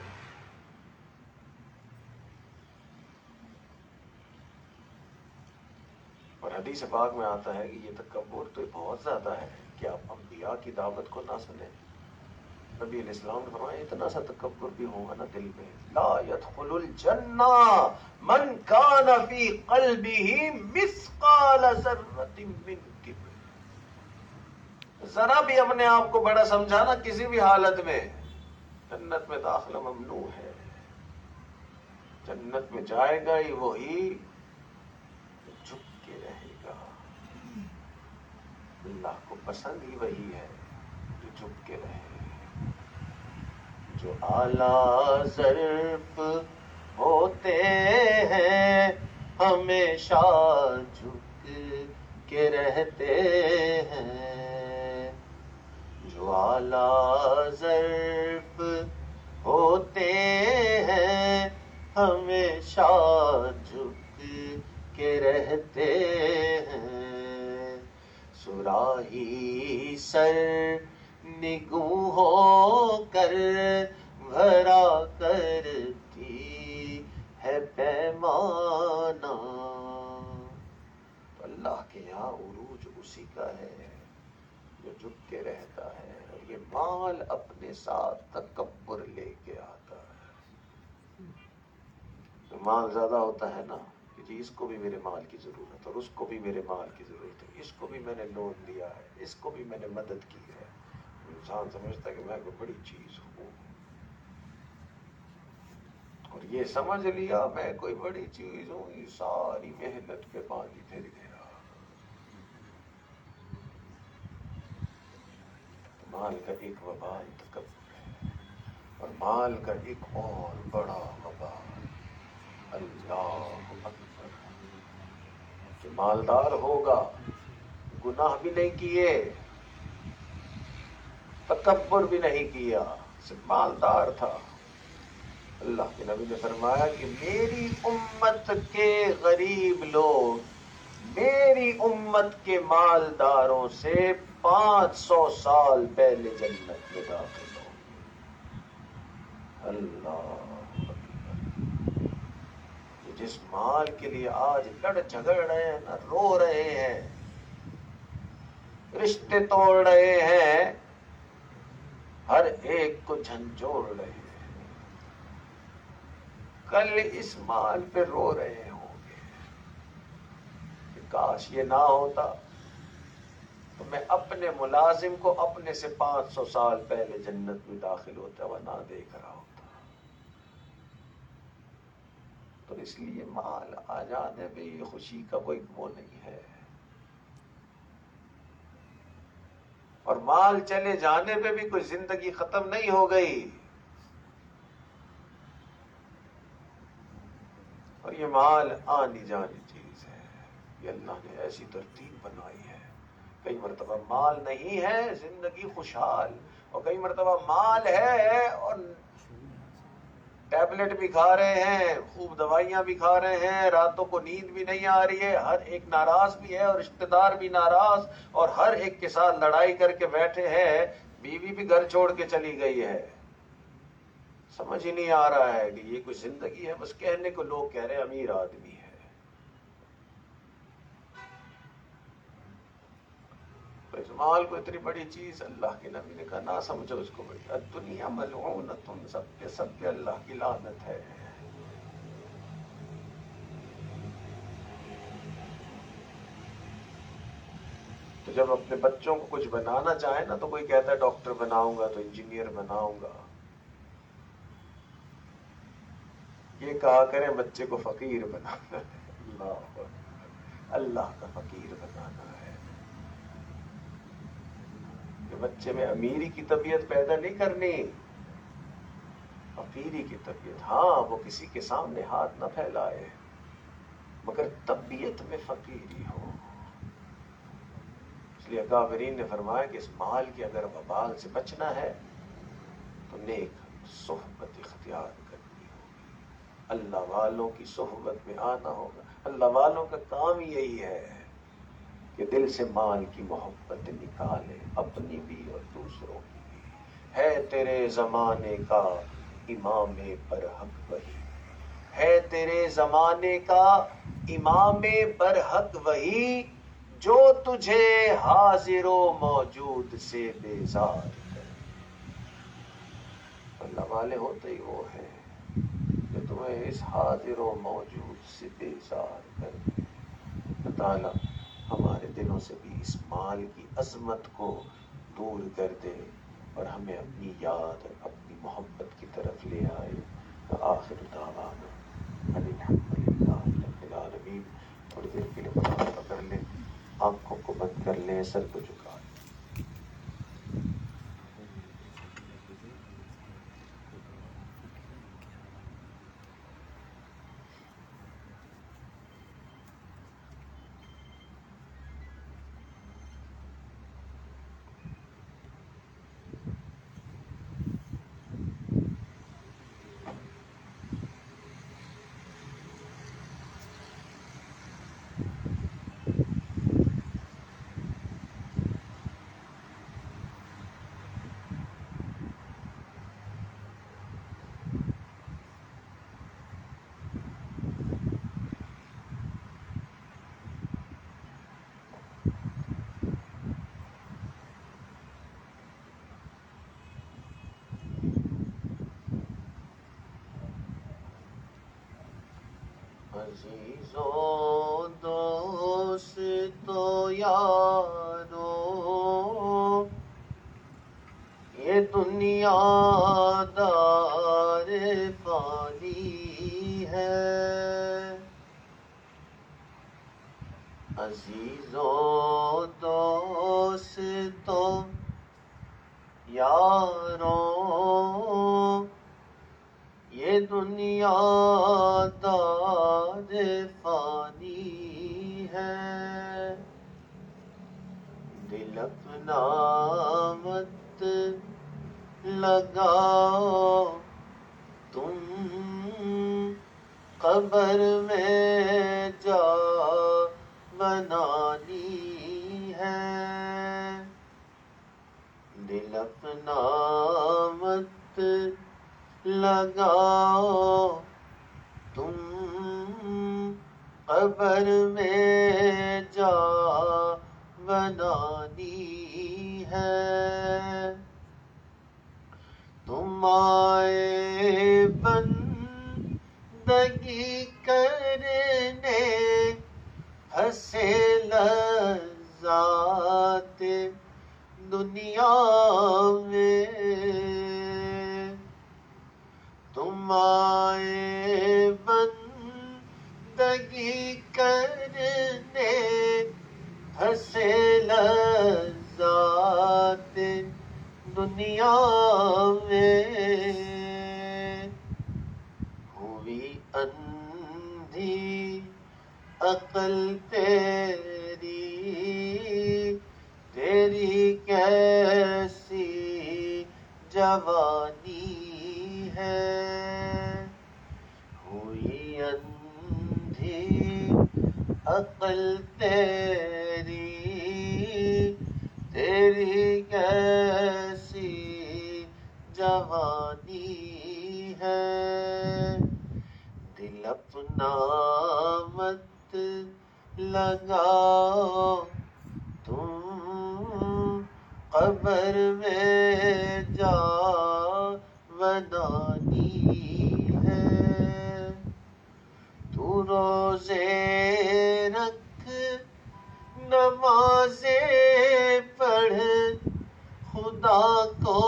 اور حدیث پاک میں آتا ہے کہ یہ تکبر تو بہت زیادہ ہے کہ آپ انبیاء کی دعوت کو نہ سنیں. نبی علیہ السلام نے فرمایا اتنا سا تکبر بھی ہوگا نا دل میں، لا يدخل الجنہ من کان فی قلبہ مثقال ذرۃ من کبر. ذرا بھی اپنے آپ کو بڑا سمجھانا کسی بھی حالت میں، جنت میں داخلہ ممنوع ہے. جنت میں جائے گا ہی وہی جھک کے رہے گا. اللہ کو پسند ہی وہی ہے جو جھک کے رہے. جو اعلیٰ ظرف ہوتے ہیں ہمیشہ جھک کے رہتے ہیں. جو اعلیٰ ظرف ہوتے ہیں ہمیشہ جھک کے رہتے ہیں. صراحی سر نگوں ہو کر بھرا کرتی ہے پیمانہ. اللہ کے یہاں عروج اسی کا ہے جو جھک کے رہتا ہے. اور یہ مال اپنے ساتھ تکبر لے کے آتا ہے. تو مال زیادہ ہوتا ہے نا کہ جی اس کو بھی میرے مال کی ضرورت اور اس کو بھی میرے مال کی ضرورت ہے، اس کو بھی میں نے لون دیا ہے، اس کو بھی میں نے مدد کی ہے. انسان سمجھتا ہے کہ میں کوئی بڑی چیز ہوں، اور یہ سمجھ لیا میں کوئی بڑی چیز ہوں، یہ ساری محنت پہ پانی پھر گیا. مال کا ایک وبال تکبر ہے. اور مال کا ایک اور بڑا وبال اللہ اکبر کہ مالدار ہوگا، گناہ بھی نہیں کیے، تکبر بھی نہیں کیا، صرف مالدار تھا. اللہ کے نبی نے فرمایا کہ میری امت کے غریب لوگ میری امت کے مالداروں سے پانچ سو سال پہلے جنت میں داخل ہوں. اللہ اکبر. جس مال کے لیے آج لڑ جھگڑ رہے ہیں نا، رو رہے ہیں، رشتے توڑ رہے ہیں، ہر ایک کو جھنجھوڑ رہے ہیں، کل اس مال پہ رو رہے ہوں گے کہ کاش یہ نہ ہوتا تو میں اپنے ملازم کو اپنے سے پانچ سو سال پہلے جنت میں داخل ہوتا ہوا نہ دیکھ رہا ہوتا. تو اس لیے مال آ جانے میں یہ خوشی کا کوئی وہ نہیں ہے، اور مال چلے جانے پہ بھی کوئی زندگی ختم نہیں ہو گئی. اور یہ مال آنی جانی چیز ہے. یہ اللہ نے ایسی ترتیب بنائی ہے کئی مرتبہ مال نہیں ہے زندگی خوشحال، اور کئی مرتبہ مال ہے اور ٹیبلٹ بھی کھا رہے ہیں، خوب دوائیاں بھی کھا رہے ہیں، راتوں کو نیند بھی نہیں آ رہی ہے، ہر ایک ناراض بھی ہے اور رشتہ دار بھی ناراض، اور ہر ایک کے ساتھ لڑائی کر کے بیٹھے ہیں، بیوی بھی گھر چھوڑ کے چلی گئی ہے۔ سمجھ ہی نہیں آ رہا ہے کہ یہ کوئی زندگی ہے، بس کہنے کو لوگ کہہ رہے ہیں امیر آدمی ہے۔ تو اس مال کو اتنی بڑی چیز، اللہ کے نبی نے کہا نہ سمجھو اس کو بڑی، دنیا ملعونۃ، سب کے سب کے اللہ کی لعنت ہے۔ تو جب اپنے بچوں کو کچھ بنانا چاہے نا، تو کوئی کہتا ہے ڈاکٹر بناؤں گا تو انجینئر بناؤں گا، یہ کہا کریں بچے کو فقیر بنانا ہے، اللہ اللہ کا فقیر بنانا ہے، کہ بچے میں امیری کی طبیعت پیدا نہیں کرنی، فقیری کی طبیعت۔ ہاں وہ کسی کے سامنے ہاتھ نہ پھیلائے مگر طبیعت میں فقیری ہو۔ اس لیے اکابرین نے فرمایا کہ اس مال کے اگر وبال سے بچنا ہے تو نیک صحبت اختیار کرنی ہوگی، اللہ والوں کی صحبت میں آنا ہوگا۔ اللہ والوں کا کام ہی یہی ہے کہ دل سے مال کی محبت نکالے، اپنی بھی اور دوسروں کی بھی۔ ہے تیرے زمانے کا امام برحق وہی، ہے تیرے زمانے کا امام برحق وہی، جو تجھے حاضر و موجود سے بیزار کرے۔ اللہ والے ہوتے ہی وہ ہیں جو تمہیں اس حاضر و موجود سے بیزار کرے۔ اللہ تعالیٰ ہمارے دلوں سے بھی اس مال کی عظمت کو دور کر دے اور ہمیں اپنی یاد، اپنی محبت کی طرف لے آئے۔ آخر دعوانا ان الحمدللہ رب العالمین۔ تھوڑی دیر کے لیے قرآن پکڑ لیں، آنکھوں کو بند کر لیں، سر کو جھکا لیں۔ عزیزو دوستو یارو، یہ دنیا دار فانی ہے۔ عزیزو دوستو یارو، یہ دنیا دار فانی ہے۔ دل اپنا مت لگاؤ تم، قبر میں جا بنانی ہے۔ دل اپنا مت لگاؤ تم، قبر میں جا بنانی ہے۔ تم آئے بندگی کرنے ہنسے لذات دنیا میں، تم آئے بندگی کرنے ہنسے لذات دنیا میں، ہوئی اندھی عقل تیری تیری کیسی جوانی ہے، ہوئی اندھی عقل تیری، تیری کیسی جوانی ہے، دل اپنا مت لگاؤ تم قبر میں جا ودانی ہے، تو روزے رکھ نمازیں پڑھ خدا کو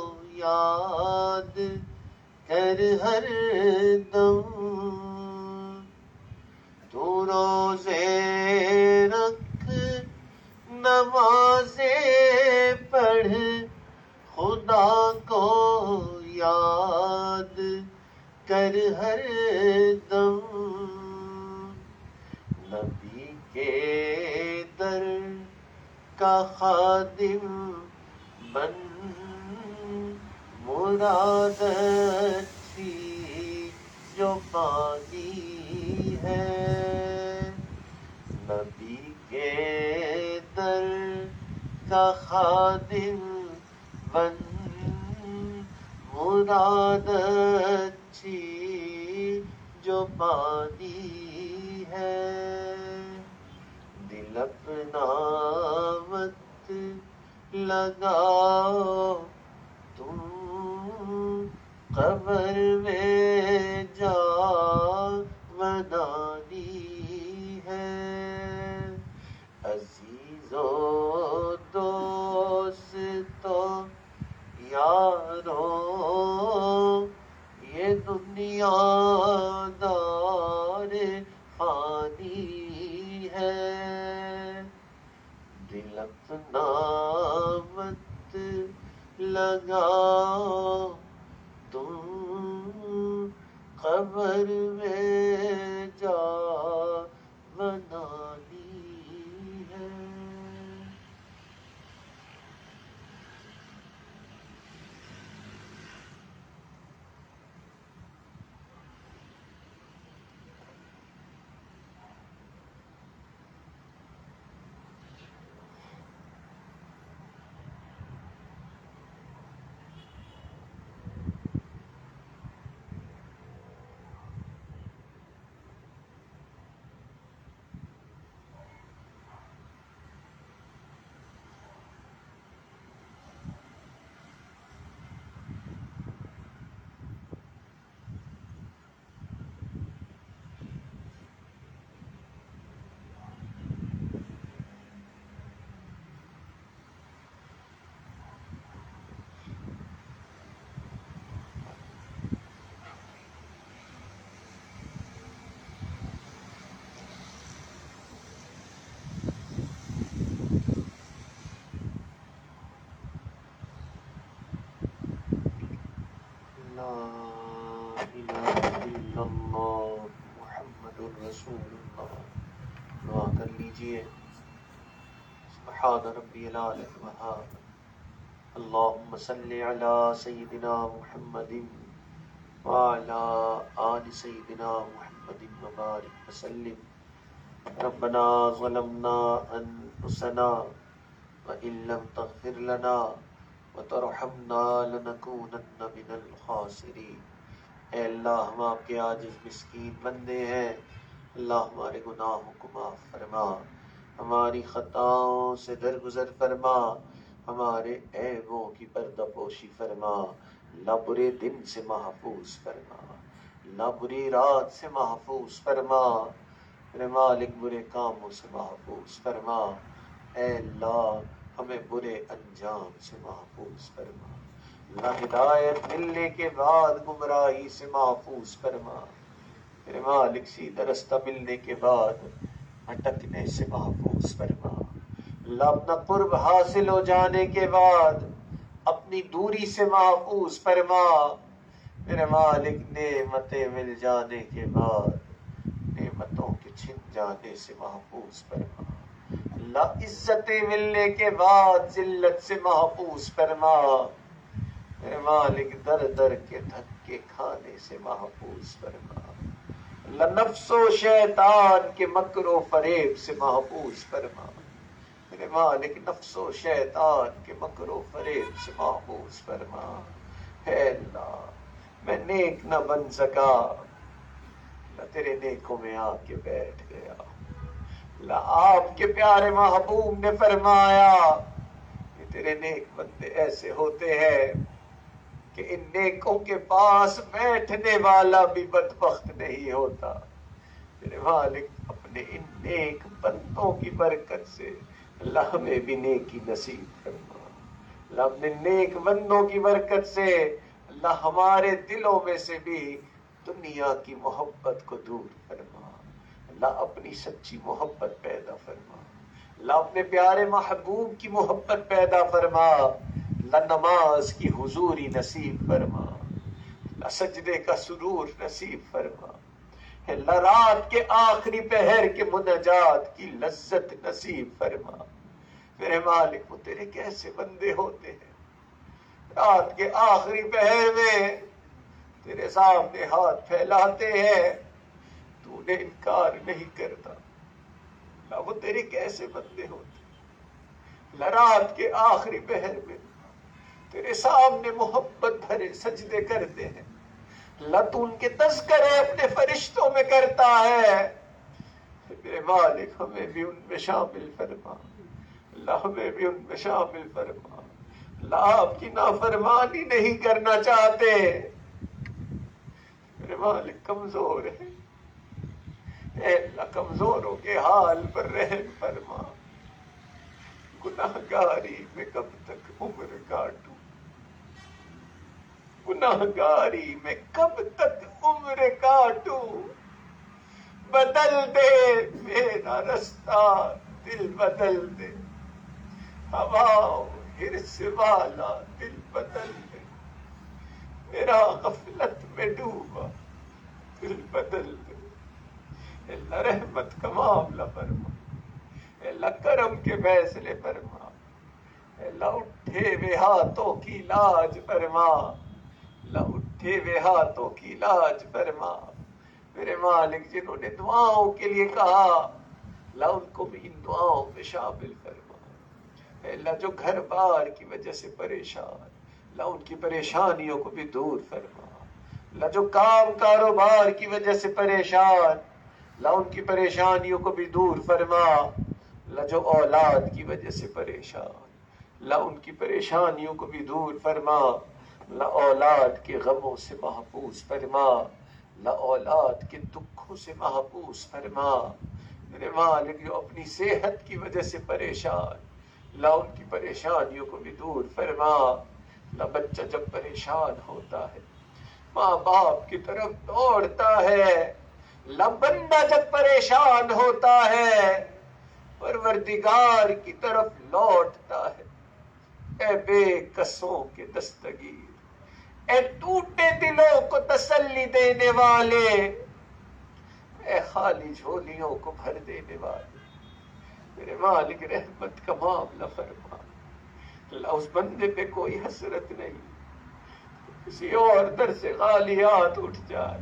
یاد کر ہر دم، تو روزے رکھ نمازیں پڑھ خدا کو یاد کر ہر دم، نبی کے در کا خادم بن، مراد اچھی جو پانی ہے، نبی کے در کا خادم بن، مراد اچھی جو پانی ہے، دل اپنا مت لگاؤ تم قبر میں جا ودانی ہے، عزیز و دوست و یارو یہ دنیا دار فانی ہے، دل اپنا مت لگاؤ تم قبر میں جا ودانی ہے۔ لا الہ الا اللہ محمد الرسول اللہ، دعا کر لیجئے، سبحان ربی الاعلی الوہاب، اللہم صلی علی سیدنا محمد وعلی آل سیدنا محمد وبارک وسلم، ربنا ظلمنا انفسنا وإن لم تغفر لنا وترحمنا لنکونن من الخاسرین، اے اللہ ہم آپ کے عاجز مسکین بندے ہیں، اللہ ہمارے گناہوں کو معاف فرما، ہماری خطاؤں سے درگزر فرما، ہمارے عیبوں کی پردہ پوشی فرما، نہ برے دن سے محفوظ فرما، نہ بری رات سے محفوظ فرما، میرے مالک برے کاموں سے محفوظ فرما، اے اللہ ہمیں برے انجام سے محفوظ فرما، نہ ہدایت ملنے کے بعد گمراہی سے محفوظ فرما، میرے مالک سیدھا رستہ ملنے کے بعد بھٹکنے سے محفوظ فرما، اللہ اپنا قرب حاصل ہو جانے کے بعد اپنی دوری سے محفوظ فرما، میرے مالک نعمتیں مل جانے کے بعد نعمتوں کے چھن جانے سے محفوظ فرما، اللہ عزت ملنے کے بعد ذلت سے محفوظ فرما، اے مالک در در کے دھکے کھانے سے محفوظ فرما، اللہ نفس و شیطان کے مکر و فریب سے محفوظ فرما، میرے مالک نفس و شیطان کے مکر و فریب سے محفوظ فرما۔ اے اللہ میں نیک نہ بن سکا، اللہ تیرے نیکوں میں آ کے بیٹھ گیا۔ اللہ آپ کے پیارے محبوب نے فرمایا کہ تیرے نیک بندے ایسے ہوتے ہیں کہ ان نیکوں کے پاس بیٹھنے والا بھی بدبخت نہیں ہوتا۔ میرے مالک اپنے ان نیک بندوں کی برکت سے اللہ ہمیں بھی نیکی نصیب فرما، اللہ اپنے نیک بندوں کی برکت سے اللہ ہمارے دلوں میں سے بھی دنیا کی محبت کو دور فرما، اللہ اپنی سچی محبت پیدا فرما، اللہ اپنے پیارے محبوب کی محبت پیدا فرما، اللہ نماز کی حضوری نصیب فرما، اللہ سجدے کا سرور نصیب فرما، اللہ رات کے آخری پہر کے مناجات کی لذت نصیب فرما۔ میرے مالک وہ تیرے کیسے بندے ہوتے ہیں، رات کے آخری پہر میں تیرے سامنے ہاتھ پھیلاتے ہیں، تو نے انکار نہیں کرتا۔ اللہ وہ تیرے کیسے بندے ہوتے ہیں، رات کے آخری پہر میں تیرے سامنے محبت بھرے سجدے کرتے ہیں، اللہ تو ان کے تذکرے اپنے فرشتوں میں کرتا ہے۔ میرے مالک ہمیں بھی ان میں شامل فرما، اللہ ہمیں بھی ان میں شامل فرما، اللہ آپ کی نافرمانی نہیں کرنا چاہتے، میرے مالک کمزور ہے، اے اللہ کمزوروں کے حال پر رحم فرما، گناہگاری میں کب تک عمر کاٹوں، گناہگاری میں کب تک عمر کاٹوں، بدل دے میرا رستہ دل بدل دے، ہوا ہرس والا دل بدل دے، میرا غفلت میں ڈوبا دل بدل دے، اللہ رحمت کا معاملہ فرما، اللہ کرم کے فیصلے فرما، اللہ اٹھے ہوئے ہاتھوں کی لاج فرما، اللہ اٹھے ہوئے ہاتھوں کی لاج فرما، میرے مالک جنہوں نے دعاؤں کے لیے کہا اللہ ان کو بھی ان دعاؤں میں شامل فرما، اللہ جو گھر بار کی وجہ سے پریشان اللہ ان کی پریشانیوں کو بھی دور فرما، اللہ جو کام کاروبار کی وجہ سے پریشان اللہ ان کی پریشانیوں کو بھی دور فرما، اللہ جو اولاد کی وجہ سے پریشان اللہ ان کی پریشانیوں کو بھی دور فرما، اللہ اولاد کے غموں سے محفوظ فرما، اللہ اولاد کے دکھوں سے محفوظ فرما، میرے مالک جو اپنی صحت کی وجہ سے پریشان اللہ ان کی پریشانیوں کو بھی دور فرما، اللہ بچہ جب پریشان ہوتا ہے ماں باپ کی طرف دوڑتا ہے، اللہ بندہ جب پریشان ہوتا ہے پروردگار کی طرف لوٹتا ہے، اے بے کسوں کے دستگیر، اے ٹوٹے دلوں کو تسلی دینے والے، اے خالی جھولیوں کو بھر دینے والے، میرے مالک رحمت کا معاملہ فرما، اللہ اس بندے پہ کوئی حسرت نہیں، کسی اور در سے خالی ہاتھ اٹھ جائے،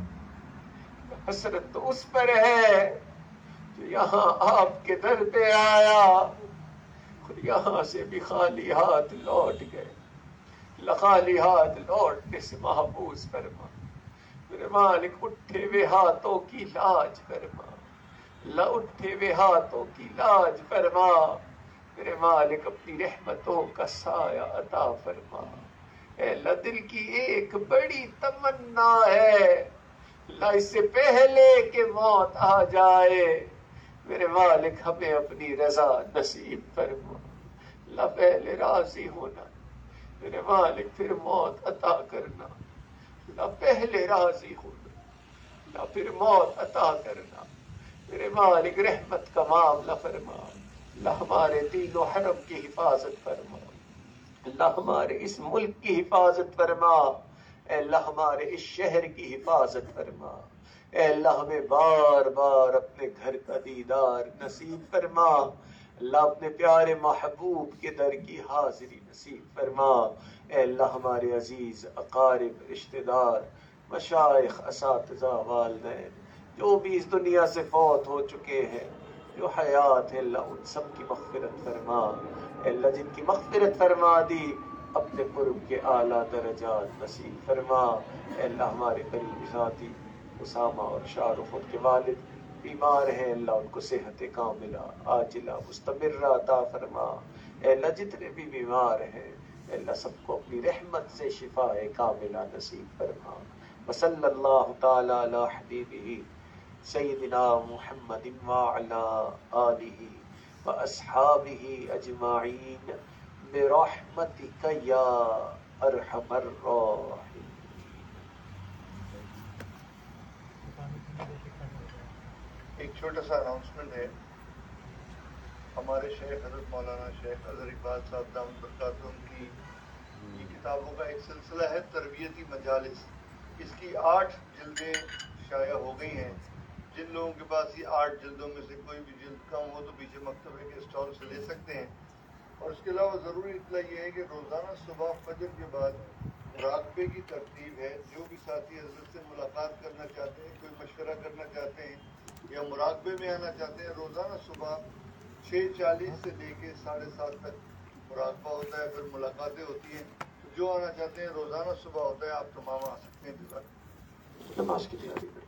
حسرت تو اس پر ہے جو یہاں آپ کے در پہ آیا اور یہاں سے بھی خالی ہاتھ لوٹ گئے، اللہ خالی ہاتھ لوٹنے سے محفوظ فرما، میرے مالک اٹھے ہوئے ہاتھوں کی لاج فرما، اللہ اٹھے ہوئے ہاتھوں کی لاج فرما، میرے مالک اپنی رحمتوں کا سایہ عطا فرما، اے اللہ دل کی ایک بڑی تمنا ہے اللہ اس سے پہلے کہ موت آ جائے میرے مالک ہمیں اپنی رضا نصیب فرما، اللہ پہلے راضی ہونا میرے مالک پھر موت عطا کرنا، اللہ پہلے راضی ہونا اللہ پھر موت عطا کرنا، میرے مالک رحمت کا معاملہ فرما، اللہ ہمارے دین و حرم کی حفاظت فرما، اللہ ہمارے اس ملک کی حفاظت فرما، اے اللہ ہمارے اس شہر کی حفاظت فرما، اے اللہ ہمیں بار بار اپنے گھر کا دیدار نصیب فرما، اللہ اپنے پیارے محبوب کے در کی حاضری نصیب فرما۔ اے اللہ ہمارے عزیز اقارب، رشتہ دار، مشائخ، اساتذہ، والدین جو بھی اس دنیا سے فوت ہو چکے ہیں، جو حیات ہے، اللہ ان سب کی مغفرت فرما۔ اے اللہ جن کی مغفرت فرما دی، اپنے قرب کے اعلیٰ درجات نصیب فرما۔ اے اللہ ہمارے قریبی ساتھی اسامہ اور شاہ رخ، ان کے والد بیمار ہیں، اللہ ان کو صحت کاملہ عاجلہ مستمرہ عطا فرما۔ اے اللہ جتنے بھی بیمار ہیں، اے اللہ سب کو اپنی رحمت سے شفاء کاملہ نصیب فرما۔ وصلی اللہ تعالی علی حبیبہ سیدنا محمد وعلی آلہ واصحابہ اجمعین برحمتک یا ارحم الراحمین۔ ایک چھوٹا سا اناؤنسمنٹ ہے۔ ہمارے شیخ حضرت مولانا شیخ اظہر اقبال صاحب دامت برکاتہم کی یہ کتابوں کا ایک سلسلہ ہے تربیتی مجالس، اس کی آٹھ جلدیں شائع ہو گئی ہیں۔ جن لوگوں کے پاس یہ آٹھ جلدوں میں سے کوئی بھی جلد کم ہو تو پیچھے مکتبے کے اسٹال سے لے سکتے ہیں۔ اور اس کے علاوہ ضروری اطلاع یہ ہے کہ روزانہ صبح فجر کے بعد مراقبے کی ترتیب ہے۔ جو بھی ساتھی حضرت سے ملاقات کرنا چاہتے ہیں، کوئی مشورہ کرنا چاہتے ہیں یا مراقبے میں آنا چاہتے ہیں، روزانہ صبح چھ چالیس سے لے کے ساڑھے سات تک مراقبہ ہوتا ہے، پھر ملاقاتیں ہوتی ہیں۔ جو آنا چاہتے ہیں روزانہ صبح ہوتا ہے، آپ تمام آ سکتے ہیں۔ نماز کی تیاری کریں۔